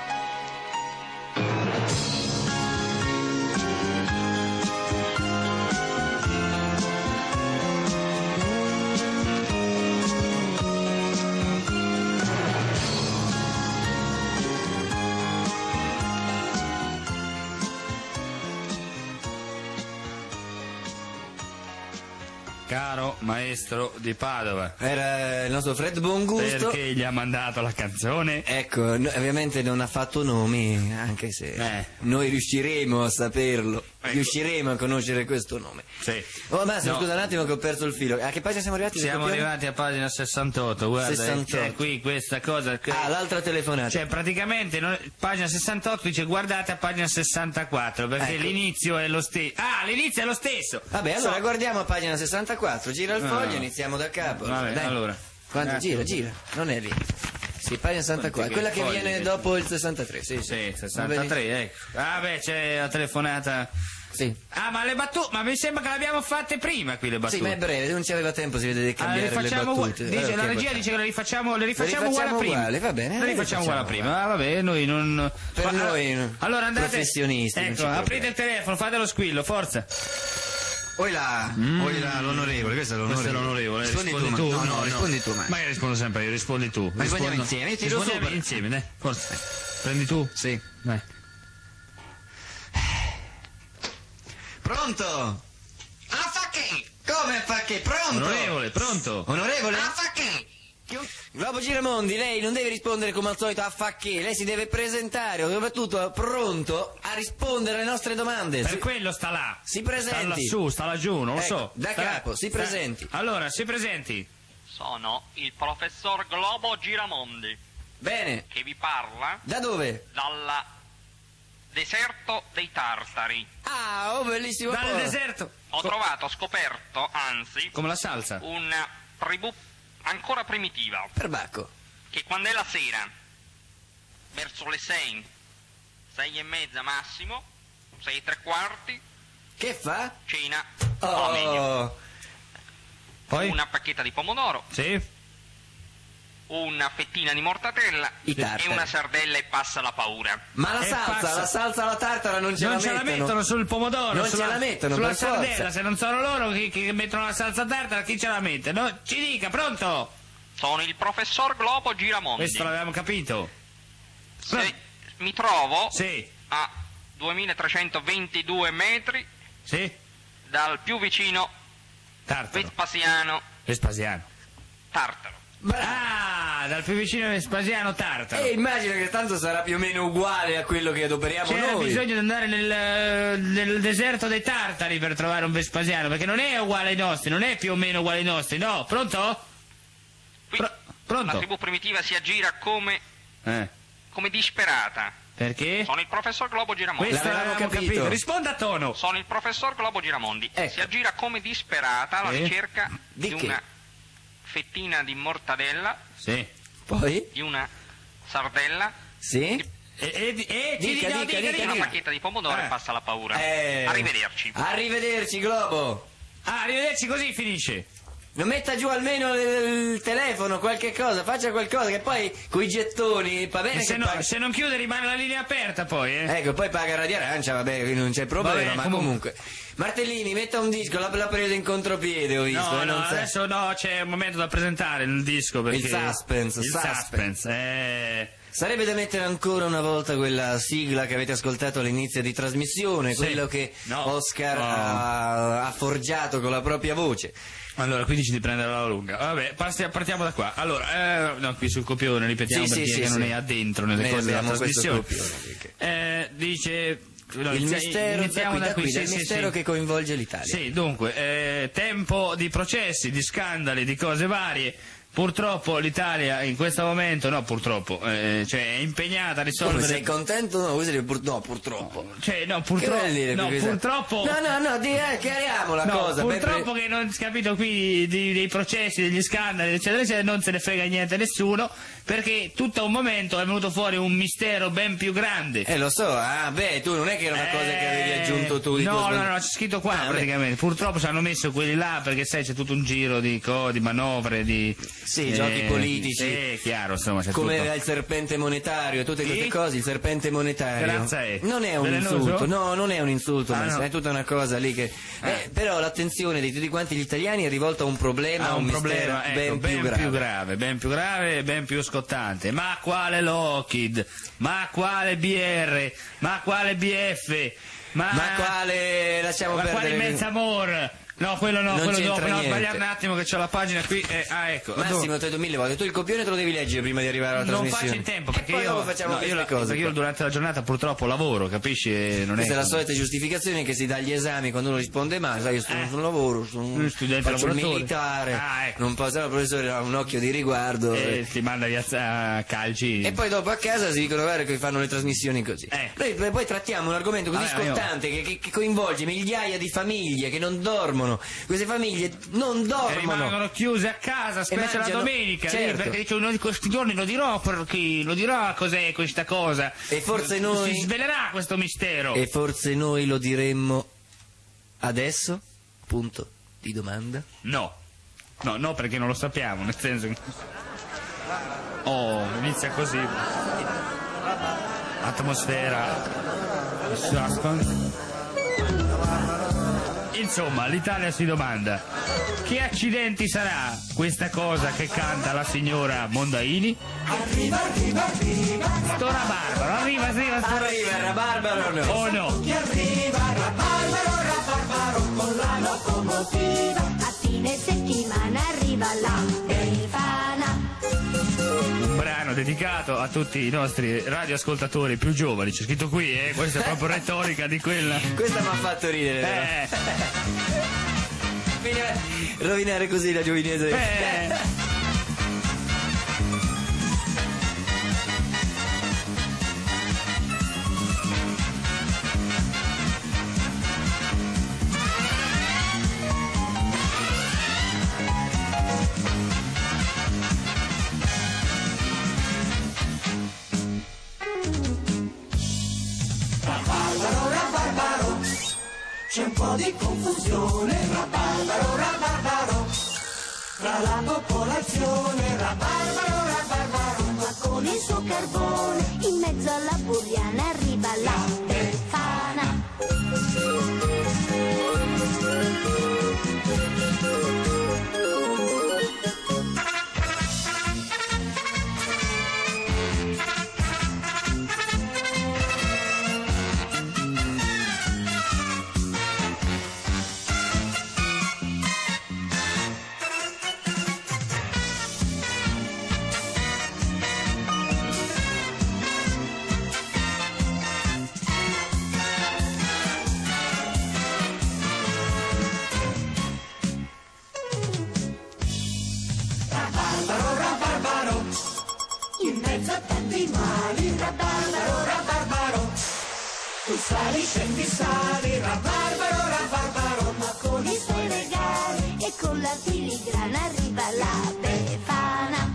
B: Caro maestro di Padova,
C: Era il nostro Fred Bongusto.
B: perché gli ha mandato la canzone?
C: Ecco, no- ovviamente non ha fatto nomi, anche se
B: Eh.
C: noi riusciremo a saperlo,
B: Ecco.
C: riusciremo a conoscere questo nome.
B: Sì.
C: Oh, basta,
B: No.
C: scusa un attimo che ho perso il filo. A che pagina siamo arrivati?
B: Siamo
C: Scopriamo?
B: arrivati a pagina sessantotto, guarda,
C: sessantotto.
B: c'è qui questa cosa che...
C: Ah, l'altra telefonata.
B: Cioè, praticamente, non- pagina sessantotto dice guardate a pagina sessantaquattro, perché
C: Ecco.
B: l'inizio è lo stesso. Ah, l'inizio è lo stesso!
C: Vabbè, allora
B: So-
C: guardiamo a pagina sessantaquattro, gira il
B: No.
C: foglio, iniziamo da capo.
B: Vabbè,
C: Dai.
B: allora.
C: Quanto?
B: Grazie.
C: Gira, gira, non è lì. Sì, pagina sessantaquattro, quella che
B: fogli
C: viene
B: che-
C: dopo il sessantatré. Sì,
B: Sì,
C: Va
B: sessantatré, ecco. Ah, beh, c'è la telefonata.
C: Sì.
B: Ah, ma le battute, ma mi sembra che le abbiamo fatte prima qui le battute.
C: Sì, ma è breve, non ci aveva tempo, si vede di
B: Ah, le
C: cambiare le
B: rifacciamo uguali.
C: battute.
B: Dice,
C: Eh,
B: la
C: ok,
B: regia
C: va-
B: dice che le rifacciamo, le rifacciamo,
C: Le
B: uguali a
C: rifacciamo
B: prima.
C: uguali, va bene,
B: Le
C: le
B: rifacciamo
C: rifacciamo
B: uguali a prima. Ah, vabbè, noi non.
C: Per
B: Ma-
C: noi no.
B: allora andate.
C: Professionisti, non
B: Ecco,
C: c'è
B: aprite
C: problema.
B: il telefono, fate lo squillo, forza.
L: Oi là, oi là, l'onorevole, questo è l'onorevole.
B: Questo è l'onorevole,
L: Rispondi,
B: rispondi
L: tu,
B: tu?
L: ma- no,
B: No,
L: no,
B: no.
L: rispondi tu, ma.
B: Ma io rispondo sempre io, rispondi tu.
L: Ma rispondiamo
B: Rispondo-
L: insieme, io tiro
B: rispondiamo
L: su per-
B: insieme, dai, forza. Prendi tu?
L: Sì.
B: Vai.
L: Pronto?
C: Ah, fa che? Come fa che? Pronto?
B: Onorevole, pronto?
C: Onorevole?
L: Ah, fa che?
C: Globo Giramondi, lei non deve rispondere come al solito a fa che, lei si deve presentare, soprattutto pronto a rispondere alle nostre domande.
B: Per
C: Si-
B: quello sta là.
C: Si presenti.
B: Sta lassù, sta laggiù, non lo
C: Ecco,
B: so.
C: da
B: Sta-
C: capo, si
B: sta-
C: presenti.
B: Allora, si presenti.
M: Sono il professor Globo Giramondi,
C: Bene,
M: che vi parla
C: da dove?
M: dal deserto dei Tartari.
C: Ah, oh, bellissimo.
B: Dal
C: posto.
B: deserto.
M: Ho
B: Co-
M: trovato, scoperto, anzi,
B: Come la salsa.
M: una tribù ancora primitiva,
C: Perbacco.
M: che quando è la sera, verso le sei, sei e mezza massimo, sei e tre quarti,
C: Che fa?
M: cena, o meglio,
C: Oh,
B: Poi?
M: una pacchetta di pomodoro,
B: Sì.
M: una fettina di mortadella
C: I tartari.
M: e una sardella e passa la paura.
C: ma la
B: E
C: salsa,
B: passa.
C: la salsa alla tartara non ce
B: Non
C: la
B: ce la
C: mettono.
B: mettono sul pomodoro,
C: Non
B: sulla,
C: ce la mettono,
B: sulla
C: per forza.
B: sardella, se non sono loro che, che mettono la salsa tartara, chi ce la mette? No, ci dica, pronto?
M: Sono il professor Globo Giramondi.
B: Questo l'avevamo capito.
M: Se mi trovo
B: Sì,
M: a duemilatrecentoventidue metri
B: sì,
M: dal più vicino
B: Tartaro.
M: Vespasiano
B: Vespasiano.
M: Tartaro.
B: Ah, dal più vicino Vespasiano Tartaro.
C: E immagino che tanto sarà più o meno uguale a quello che adoperiamo
B: C'era
C: noi.
B: bisogno di andare nel, nel deserto dei Tartari per trovare un Vespasiano, perché non è uguale ai nostri, non è più o meno uguale ai nostri, no? Pronto?
M: Qui
B: Pro- pronto?
M: la tribù primitiva si aggira come,
B: Eh,
M: come disperata.
B: perché?
M: Sono il professor Globo Giramondi.
B: Questo
C: L'avevamo
B: l'avevamo
C: capito.
B: capito. Risponda a tono.
M: Sono il professor Globo Giramondi.
C: Ecco.
M: Si aggira come disperata alla
B: Eh?
M: ricerca
C: Di
M: di,
C: che?
M: una fettina di mortadella,
B: Sì.
C: Poi?
M: di una sardella,
C: Sì?
B: E, e, e ci
C: Dica,
B: dica,
C: dica,
B: dica,
C: dica,
M: e una
C: dica.
M: pacchetta di pomodoro
B: Eh.
M: e passa la paura.
C: Eh.
M: Arrivederci.
C: Arrivederci, Globo.
B: Ah, arrivederci, così finisce.
C: Non metta giù almeno il, il telefono, qualche cosa, faccia qualcosa, che poi coi gettoni, va bene
B: E se,
C: che
B: no-
C: paga-
B: se non chiude rimane la linea aperta poi, eh.
C: Ecco, poi paga Radio Arancia, vabbè, qui non c'è problema,
B: Vabbè,
C: ma
B: comunque.
C: comunque. Martellini, metta un disco, l'ha, l'ha preso in contropiede, ho visto.
B: No,
C: eh,
B: no,
C: non sa-
B: adesso no, c'è un momento da presentare il disco perché...
C: Il suspense,
B: Il
C: suspense.
B: suspense, eh...
C: Sarebbe da mettere ancora una volta quella sigla che avete ascoltato all'inizio di trasmissione,
B: Sì.
C: quello che
B: No.
C: Oscar
B: No.
C: ha, ha forgiato con la propria voce.
B: Allora, qui dici di prendere la lunga. Vabbè, parti- partiamo da qua. Allora, eh, no, qui sul copione ripetiamo
C: Sì, sì,
B: perché
C: sì,
B: non
C: sì.
B: è addentro nelle
C: Noi
B: cose della
C: abbiamo questo
B: trasmissione.
C: copione, perché-
B: Eh, dice no,
C: il
B: inizia-
C: mistero,
B: iniziamo
C: da qui, da qui,
B: sì,
C: il
B: sì,
C: mistero
B: sì.
C: che coinvolge l'Italia.
B: Sì, dunque, eh, tempo di processi, di scandali, di cose varie. Purtroppo l'Italia in questo momento, no purtroppo, eh, cioè è impegnata a risolvere...
C: Come sei contento? No, questo è pur- no, purtroppo.
B: Cioè, no,
C: Che
B: purtroppo...
C: vuol dire
B: no,
C: questo?
B: purtroppo...
C: No, no, no, di, eh, chiariamo la
B: No,
C: cosa.
B: purtroppo
C: per-
B: che non capito qui di- dei processi, degli scandali, eccetera, eccetera, non se ne frega niente a nessuno, perché tutto a un momento è venuto fuori un mistero ben più grande.
C: Eh, lo so, ah, beh, tu non è che era una cosa che avevi aggiunto tu di
B: No,
C: tuo
B: no,
C: sbag-
B: no, c'è scritto qua
C: Ah,
B: praticamente. Purtroppo ci hanno messo quelli là perché sai c'è tutto un giro di co, di manovre, di
C: Sì, giochi politici.
B: Sì, chiaro, insomma, c'è
C: Come
B: tutto.
C: era il serpente monetario, tutte
B: Sì?
C: queste cose, il serpente monetario.
B: Grazie.
C: Non è un
B: Velenoso?
C: insulto, no, non è un insulto,
B: Ah,
C: ma
B: no.
C: è tutta una cosa lì che. Eh, però l'attenzione di tutti quanti gli italiani è rivolta a un problema,
B: Ha
C: a un,
B: un
C: mistero
B: problema ecco,
C: ben, più grave.
B: più grave, ben più grave e ben più scottante. Ma quale Lockheed? Ma quale B R? Ma quale B F? Ma,
C: Ma quale lasciamo
B: ma
C: perdere?
B: quale Mezzamor? No, quello no,
C: Non
B: quello
C: c'entra
B: dopo, no,
C: niente.
B: sbagliare un attimo che c'ho la pagina qui. eh, ah, ecco.
C: Massimo, ti ho detto mille volte, tu il copione te lo devi leggere prima di arrivare alla
B: non
C: trasmissione.
B: faccio in tempo perché
C: e poi
B: io,
C: dopo facciamo
B: no, io,
C: queste
B: la-
C: cose.
B: perché io
C: qua.
B: durante la giornata purtroppo lavoro, capisci? E non
C: Questa è
B: è
C: la solita giustificazione che si dà agli esami quando uno risponde male, sai, io sono
B: Eh.
C: sul lavoro, sono
B: Uno studente
C: faccio il
B: lavoratore.
C: militare,
B: Ah, ecco.
C: non posso, il professore ha un occhio di riguardo.
B: e ti manda via a calci.
C: E poi dopo a casa si dicono guarda che fanno le trasmissioni così.
B: Eh.
C: Noi poi, poi trattiamo un argomento così
B: Vabbè, io-
C: scottante che, che- che coinvolge migliaia di famiglie che non dormono. Queste famiglie non
B: E
C: dormono.
B: rimangono chiuse a casa, specie la
C: mangiano-
B: domenica, lì,
C: certo.
B: perché dice uno di questi giorni lo dirò perché lo dirò cos'è questa cosa.
C: E forse noi-
B: si svelerà questo mistero.
C: E forse noi lo diremmo adesso? Punto di domanda.
B: No. No, no, perché non lo sappiamo, nel senso che... Oh, inizia così. Atmosfera. Insomma, l'Italia si domanda: che accidenti sarà questa cosa che canta la signora Mondaini?
I: Arriva, arriva, arriva.
B: Sto rabarbaro, arriva, arriva, sto
C: Arriva il rabarbaro o no?
B: Oh no!
I: Chi arriva, rabarbaro, rabarbaro, con la locomotiva.
H: A fine settimana arriva la Befana.
B: Un brano dedicato a tutti i nostri radioascoltatori più giovani, c'è scritto qui, eh? Questa è proprio retorica di quella.
C: Questa mi ha fatto ridere, vero?
B: Eh,
C: Finire- rovinare così la giovinezza.
B: eh.
I: Rabarbaro, rabarbaro, c'è un po' di confusione. Rabarbaro, rabarbaro, tra la popolazione. Rabarbaro, rabarbaro,
H: Ma con il suo carbone in mezzo alla buriana arriva la Befana.
I: rabarbaro, rabarbaro, in mezzo a tanti mali. Rabarbaro, rabarbaro, tu sali, scendi, sali. Rabarbaro, rabarbaro,
H: Ma con i suoi regali e con la filigrana arriva la Befana.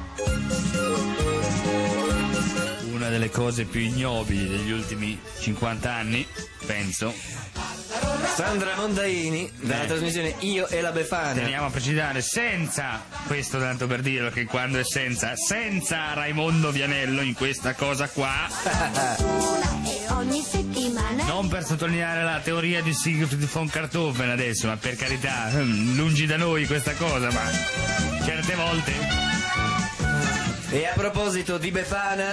B: Una delle cose più ignobili degli ultimi cinquanta anni, penso.
C: Sandra Mondaini, dalla
B: Eh.
C: trasmissione Io e la Befana.
B: Teniamo a precisare, senza, questo tanto per dirlo, che quando è senza, senza Raimondo Vianello in questa cosa qua,
H: Una e ogni settimana
B: non per sottolineare la teoria di Siegfried von Kartoffeln adesso, ma per carità, hm, lungi da noi questa cosa, ma certe volte...
C: E a proposito di Befana,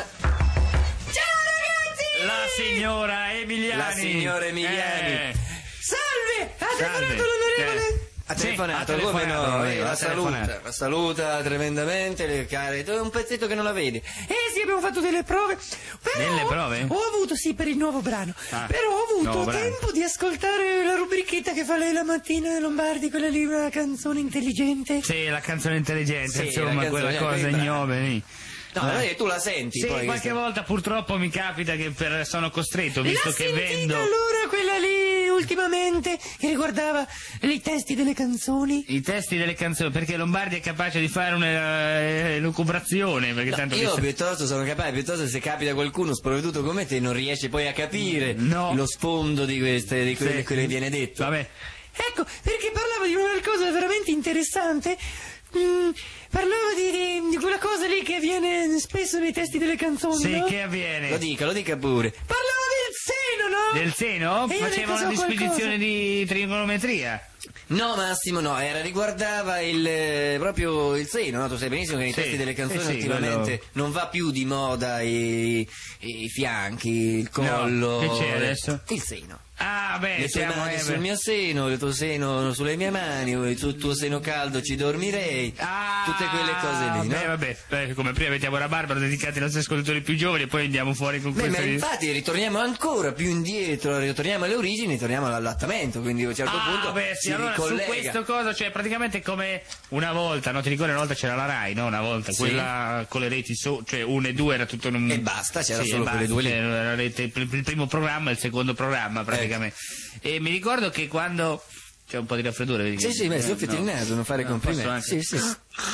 B: La signora Emiliani!
C: la signora Emiliani.
B: Eh,
C: Salve! Ha
B: Salve.
C: telefonato l'onorevole? Ha
B: Sì,
C: telefonato,
B: ha
C: come
B: telefonato,
C: no?
B: eh,
C: Eh,
B: ha
C: la saluta,
B: telefonato.
C: la saluta tremendamente, le care, è un pezzetto che non la vedi. Eh sì, abbiamo fatto delle prove. Però
B: Delle prove?
C: Ho avuto, sì, per il nuovo brano.
B: Ah,
C: però ho avuto
B: nuovo brano.
C: tempo di ascoltare la rubrichetta che fa lei la mattina, Lombardi, quella lì, una canzone intelligente.
B: Sì, la canzone intelligente,
C: Sì, la
B: insomma,
C: canzone,
B: quella
C: quei
B: cosa
C: brani.
B: ignobile lì.
C: No,
B: Eh.
C: allora tu la senti
B: Sì,
C: poi.
B: qualche
C: questa-
B: volta purtroppo mi capita che per- sono costretto, visto
C: L'ha
B: che
C: sentita
B: vendo
C: allora quella lì ultimamente che riguardava i testi delle canzoni?
B: i testi delle canzoni, perché Lombardi è capace di fare un'elucubrazione, perché
C: No,
B: tanto
C: io
B: visto-
C: piuttosto sono capace, piuttosto se capita qualcuno sprovveduto come te non riesce poi a capire
B: No.
C: lo sfondo di queste di quello
B: Sì.
C: che le viene detto.
B: Vabbè.
C: Ecco, perché parlava di una cosa veramente interessante. Mm, parlava di, di- di quella cosa lì che avviene spesso nei testi delle canzoni,
B: Sì,
C: no?
B: che avviene?
C: Lo dica, lo dica pure. Parlava del seno, no?
B: Del seno?
C: E io ho
B: Faceva
C: detto,
B: una
C: so
B: disquisizione
C: qualcosa.
B: di trigonometria.
C: No, Massimo, no, era riguardava il eh, proprio il seno, no? Tu sai benissimo che nei
B: Sì,
C: testi delle canzoni
B: sì, sì,
C: ultimamente
B: quello-
C: non va più di moda i, i fianchi, il collo.
B: che c'è
C: eh,
B: adesso?
C: Il seno.
B: Ah, beh,
C: Le tue
B: siamo
C: mani
B: eh,
C: sul
B: beh.
C: mio seno, il tuo seno sulle mie mani, sul tuo seno caldo ci dormirei.
B: Ah,
C: tutte quelle cose lì, no?
B: Beh, vabbè, beh, come prima mettiamo la Barbara dedicati ai nostri ascoltatori più giovani e poi andiamo fuori con
C: Beh,
B: questo.
C: ma
B: di-
C: infatti ritorniamo ancora più indietro, ritorniamo alle origini, torniamo all'allattamento, quindi a un certo
B: Ah,
C: punto
B: beh, sì,
C: si
B: allora su
C: ricollega.
B: questo cosa, cioè praticamente come una volta, no? Ti ricordi una volta c'era la Rai, no? Una volta,
C: Sì.
B: quella con le reti, so, cioè una e due era tutto un...
C: E basta, c'era
B: Sì,
C: solo
B: e
C: quelle
B: basta,
C: due lì.
B: cioè, la rete, il, il primo programma e il secondo programma praticamente. E mi ricordo che quando... C'è un po' di raffreddore, vedi
C: Sì,
B: che-
C: sì, beh,
B: eh,
C: soffiati il naso, non fare
B: No,
C: complimenti.
B: posso anche-
C: Sì, sì.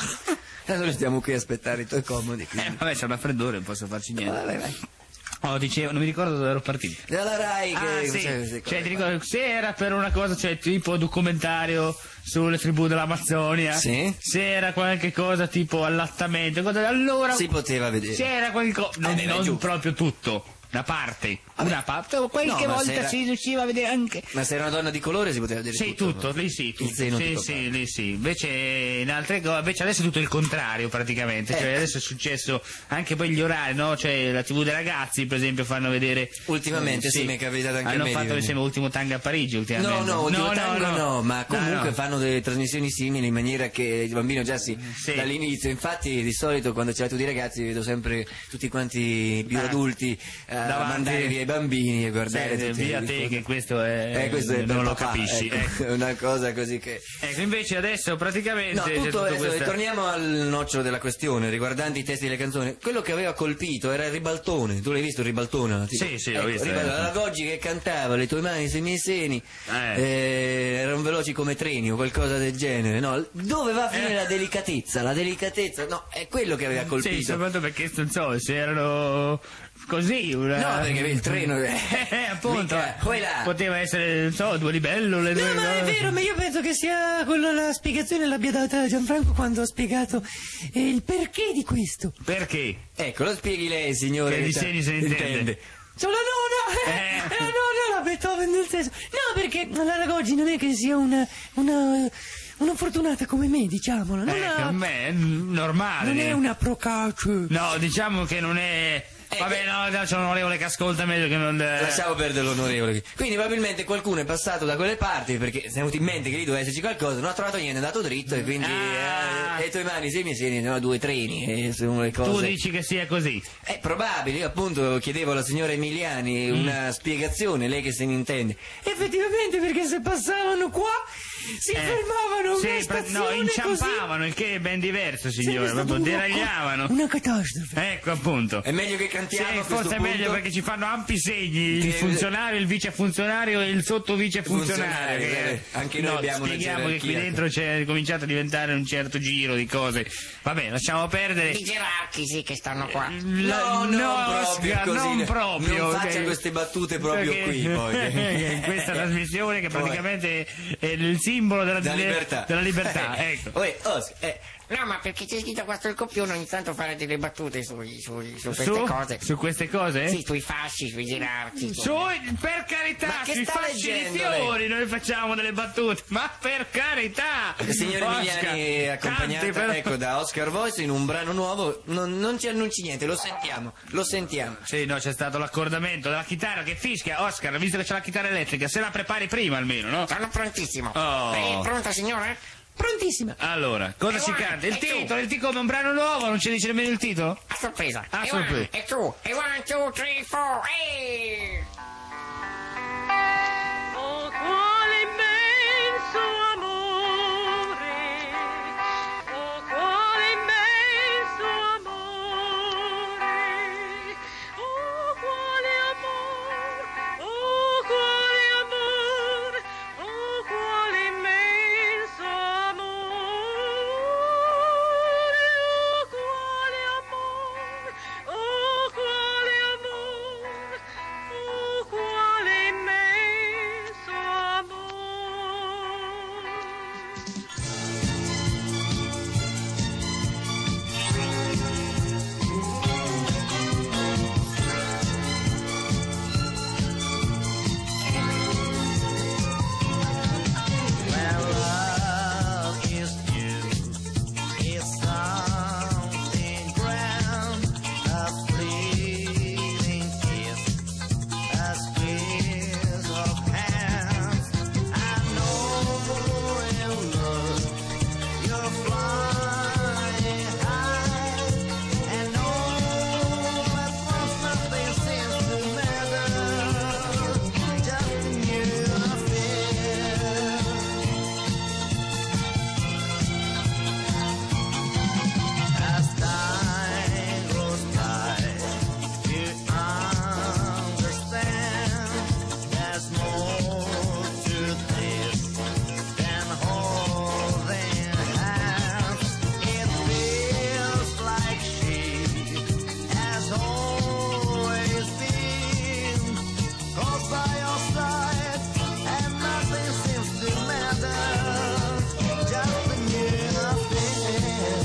C: Allora stiamo qui a aspettare i tuoi comodi.
B: Eh,
C: quindi.
B: vabbè, c'è un raffreddore, non posso farci niente.
C: Vai, vai, vai.
B: Oh, dicevo, non mi ricordo dove ero partito.
C: Dalla Rai che
B: Ah, sì.
C: faceva queste cose
B: Cioè, ti
C: qua.
B: ricordo, se era per una cosa, cioè tipo documentario sulle tribù dell'Amazzonia,
C: Sì.
B: se era qualche cosa tipo allattamento, cosa- allora
C: Si poteva vedere.
B: se era qualche cosa, non,
C: Eh, beh, beh,
B: non
C: giù.
B: proprio tutto, una parte, una parte, qualche
C: No, ma se
B: volta
C: era-
B: si riusciva a vedere anche.
C: Ma se era una donna di colore si poteva vedere
B: Sì, tutto, lì sì, tutto.
C: Il seno
B: sì,
C: tipo
B: sì,
C: qua.
B: lì sì. Invece in altre cose, invece adesso è tutto il contrario praticamente, cioè
C: Ecco.
B: adesso è successo anche poi gli orari, no? Cioè la tivù dei ragazzi, per esempio, fanno vedere
C: Ultimamente sì, mi è capitato anche a
B: hanno
C: me di
B: fatto
C: vedere.
B: insieme Ultimo Tango a Parigi ultimamente.
C: No, no, Ultimo Tango no, ma
B: No,
C: comunque
B: no.
C: fanno delle trasmissioni simili in maniera che il bambino già si
B: Sì.
C: dall'inizio. Infatti di solito quando c'è tutti i ragazzi vedo sempre tutti quanti più
B: Ah.
C: adulti eh, a
B: Davanti.
C: mandare via i bambini e guardare
B: Sì,
C: tutti
B: via
C: i-
B: te che questo è,
C: Eh, questo è per
B: non lo
C: papà,
B: capisci.
C: ecco,
B: ecco.
C: è una cosa così che
B: Ecco, invece adesso praticamente
C: No,
B: c'è
C: tutto,
B: tutto
C: adesso,
B: questa-
C: torniamo al nocciolo della questione riguardante i testi delle canzoni. Quello che aveva colpito era il ribaltone. Tu l'hai visto il ribaltone? Tipo-
B: Sì, sì, l'ho
C: ecco,
B: visto,
C: Ribal-
B: eh.
C: la Goggi che cantava Le tue mani sui miei seni,
B: Eh.
C: eh, erano veloci come treni o qualcosa del genere. No, dove va a finire
B: Eh.
C: la delicatezza? La delicatezza, no, è quello che aveva
B: Sì,
C: colpito.
B: soprattutto perché non so se erano così una...
C: No, perché il treno
B: eh, appunto
C: mica, poi là.
B: poteva essere non so due libellule
C: No,
B: due
C: ma è
B: cose.
C: vero, ma io penso che sia quello la spiegazione l'abbia data Gianfranco quando ha spiegato eh, il perché di questo.
B: Perché?
C: Ecco, lo spieghi lei, signore.
B: Che di
C: sa-
B: segni se ne intende.
C: Sono la nonna!
B: Eh.
C: Eh, la nonna, la Beethoven nel senso. No, perché la Ragoggi non è che sia una, una, una fortunata come me, diciamolo. Non,
B: Ecco,
C: ha-
B: a me è normale.
C: non è una procace.
B: No, diciamo che non è... Vabbè, no, no, c'è un onorevole che ascolta meglio che non...
C: Lasciamo perdere l'onorevole. Quindi probabilmente qualcuno è passato da quelle parti perché si è venuto in mente che lì doveva esserci qualcosa, non ha trovato niente, è andato dritto e quindi
B: Ah.
C: eh, le tue mani, sei miei seni, no, due treni, e sono le cose.
B: Tu dici che sia così?
C: È probabile, io appunto chiedevo alla signora Emiliani
B: Mm.
C: una spiegazione, lei che se ne intende. Effettivamente perché se passavano qua si
B: Eh,
C: fermavano
B: sì,
C: una
B: pra-
C: stazione
B: no, inciampavano, il che è ben diverso, signore,
C: Sarebbe
B: proprio
C: stato un-
B: deragliavano.
C: Una catastrofe.
B: Ecco, appunto.
C: È meglio che cantiamo
B: Sì,
C: a questo
B: forse è meglio
C: punto.
B: perché ci fanno ampi segni,
C: Che-
B: il funzionario, il vicefunzionario e il sottovicefunzionario.
C: Funzionario,
B: che-
C: eh, anche noi
B: no,
C: abbiamo una
B: spieghiamo che qui
C: gerarchia.
B: dentro c'è cominciato a diventare un certo giro di cose. Vabbè, lasciamo perdere.
A: I gerarchi sì che stanno qua.
B: La-
C: No, non proprio
B: Oscar,
C: così.
B: non proprio.
C: Non faccia
B: che-
C: queste battute proprio
B: perché-
C: qui, poi.
B: in questa trasmissione che
C: Poi.
B: praticamente è il simbolo della,
C: Della
B: delle-
C: libertà.
B: della libertà, ecco.
C: Uè, Oscar, eh,
A: No, ma perché c'è scritto qua sul copione ogni tanto fare delle battute sui, sui, su queste
B: Su,
A: cose.
B: su queste cose?
A: Sì, sui fasci, sui gerarchi.
B: Su, per carità,
C: Ma che
B: sui
C: sta
B: fasci di
C: leggendo
B: fiori noi facciamo delle battute, ma per carità!
C: il signor
B: Oscar,
C: Emiliani è accompagnata
B: canti, però.
C: ecco, da Oscar Voice in un brano nuovo, non, non ci annunci niente, lo sentiamo, lo sentiamo.
B: Sì, no, c'è stato l'accordamento della chitarra che fischia. Oscar, visto che c'è la chitarra elettrica, se la prepari prima almeno, no?
A: Sono prontissimo.
B: Oh,
A: Eh, pronta signora?
C: Prontissima.
B: Allora, cosa
A: E
B: si
A: one,
B: canta? Il
A: e two.
B: titolo, il titolo, come un brano nuovo, non ci dice nemmeno il titolo?
A: A sorpresa.
B: A
A: e
B: sorpresa.
A: one, e two, e one, two, three, four, ehi!
N: Oh, quale immenso amore, oh, quale immenso amore, oh, quale amore, oh, quale amore, oh, quale immenso amore, oh, quale amore, oh, quale amore, oh, quale immenso amore.
D: When love is new, it's something grand, a fleeting kiss, a squeeze of hands. I know in love you're flying high, and all at once nothing seems to matter, just a new affair. As time goes by, you understand there's more to this than holding hands. It feels like she has always been close by your side, and nothing seems to matter, just a new affair.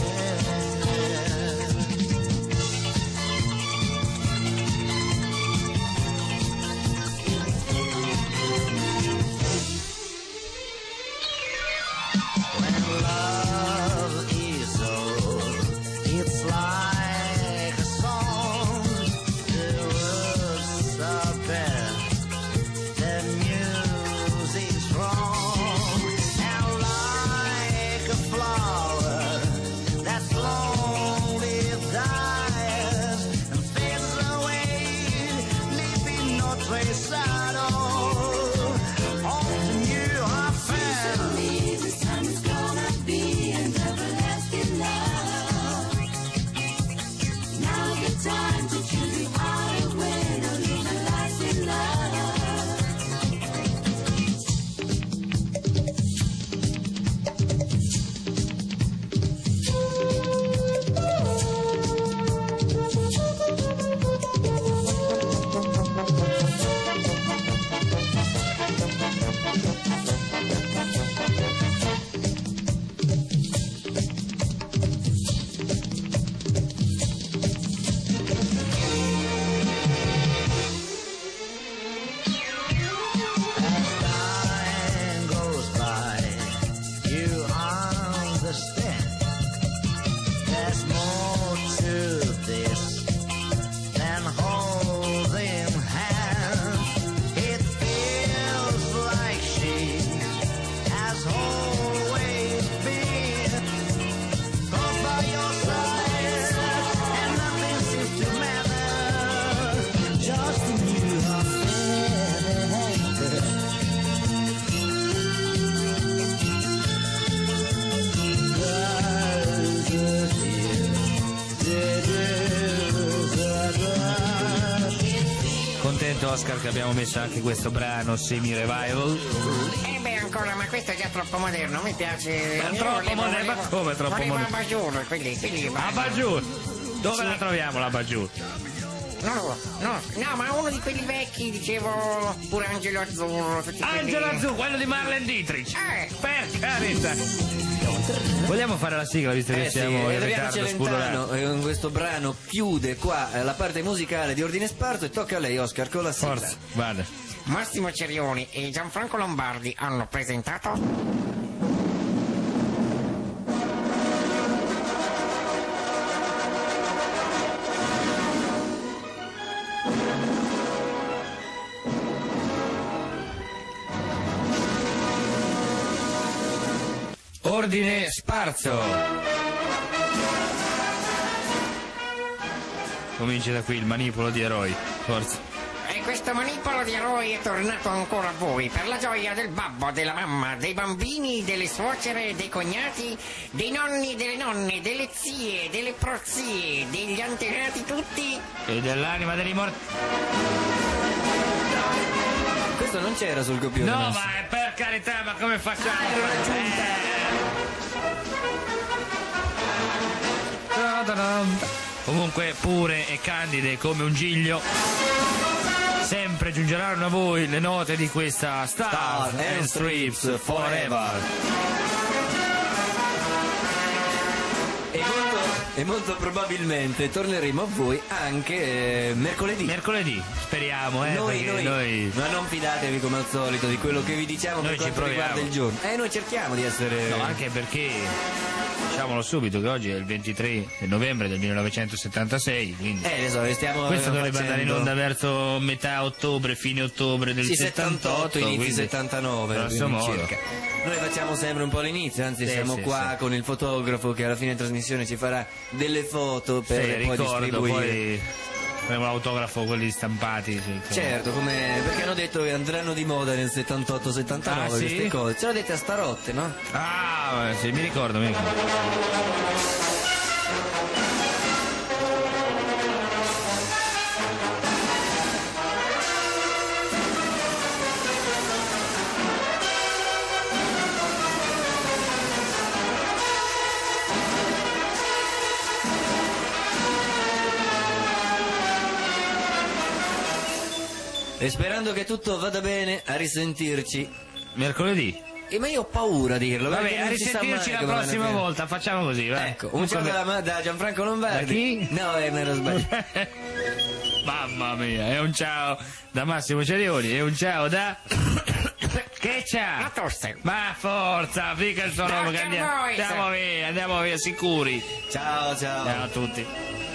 D: When love is old, it's like a song. The words are bad, the music's wrong, and like a flower that slowly dies and fades away, leaving no trace at all of the new affair.
H: The sun is gonna be an everlasting love. Now's the time to choose the highway to live a lasting love.
D: As time goes by, you understand there's more to this than holding hands. It feels like she has always been close by your side, and nothing seems to matter, just a new affair.
B: Contento Oscar che abbiamo messo anche questo brano semi-revival?
A: Eh beh, ancora, ma questo è già troppo moderno, mi piace.
B: Ma
A: Io
B: troppo
A: volevo-
B: moderno? Ma
A: volevo-
B: come troppo
A: volevo
B: moderno?
A: Abajur, quindi, quindi
B: Abajur! Dove
A: Sì.
B: la troviamo la Bajur?
A: No, no, no, no, ma uno di quelli vecchi, dicevo, pure Angelo Azzurro, tutti
B: Angelo
A: quelli...
B: Azzurro, quello di Marlene Dietrich!
A: Eh,
B: Per carità! Vogliamo fare la sigla visto che
C: Eh sì,
B: siamo in
C: Adriano
B: ritardo spudorati?
C: Celentano eh, in questo brano chiude qua eh, la parte musicale di Ordine Sparso e tocca a lei Oscar con la sigla.
B: Forza, vada.
A: Massimo Cerioni e Gianfranco Lombardi hanno presentato... Ordine sparso.
B: Comincia da qui il manipolo di eroi. Forza.
A: E questo manipolo di eroi è tornato ancora a voi per la gioia del babbo, della mamma, dei bambini, delle suocere, dei cognati, dei nonni, delle nonne, delle zie, delle prozie, degli antenati tutti.
B: E dell'anima dei morti.
C: Questo non c'era sul copione.
B: No,
C: nostro.
B: ma è per carità, ma come facciamo? Eh. Comunque pure e candide come un giglio. Sempre giungeranno a voi le note di questa Stars and Strips Forever.
C: E molto, e molto probabilmente torneremo a voi anche eh, mercoledì.
B: Mercoledì, speriamo, eh.
C: Noi,
B: perché
C: noi,
B: noi...
C: ma non fidatevi come al solito di quello che vi diciamo
B: Noi
C: per
B: ci
C: quanto riguarda
B: proviamo.
C: il giorno. Eh, noi cerchiamo di essere...
B: No, anche perché diciamolo subito che oggi è il ventitré novembre del millenovecentosettantasei, quindi
C: Eh, adesso stiamo
B: questo dovrebbe
C: facendo...
B: andare in onda verso metà ottobre, fine ottobre del
C: Sì,
B: settantotto,
C: inizi
B: quindi
C: settantanove,
B: grosso
C: quindi
B: modo.
C: circa. Noi facciamo sempre un po' l'inizio, anzi
B: Sì,
C: siamo
B: sì,
C: qua
B: sì.
C: con il fotografo che alla fine trasmissione ci farà delle foto per
B: Sì,
C: poi
B: ricordo,
C: distribuire.
B: poi faremo l'autografo, quelli stampati. Sì,
C: Certo, come perché hanno detto che andranno di moda nel settantotto settantanove
B: Ah, sì?
C: queste cose. Ce l'ho dette a Starotte, no?
B: Ah, sì, mi ricordo, mi ricordo.
C: E sperando che tutto vada bene, a risentirci
B: mercoledì.
C: Eh, ma io ho paura a dirlo.
B: Vabbè,
C: perché
B: a
C: non si sa
B: risentirci
C: mai
B: la
C: come vanno a
B: prossima
C: finire.
B: volta, facciamo così, va.
C: Ecco, un ciao da, da Gianfranco Lombardi.
B: Da chi?
C: No, eh, mi ero sbagliato.
B: Mamma mia, è un ciao da Massimo Cerioni, è un ciao da... Che c'ha?
A: La tosse.
B: Ma forza, fica il suo nome che
A: Doctor
B: andiamo,
A: Boys.
B: andiamo via, andiamo via sicuri.
C: Ciao, ciao.
B: Ciao a tutti.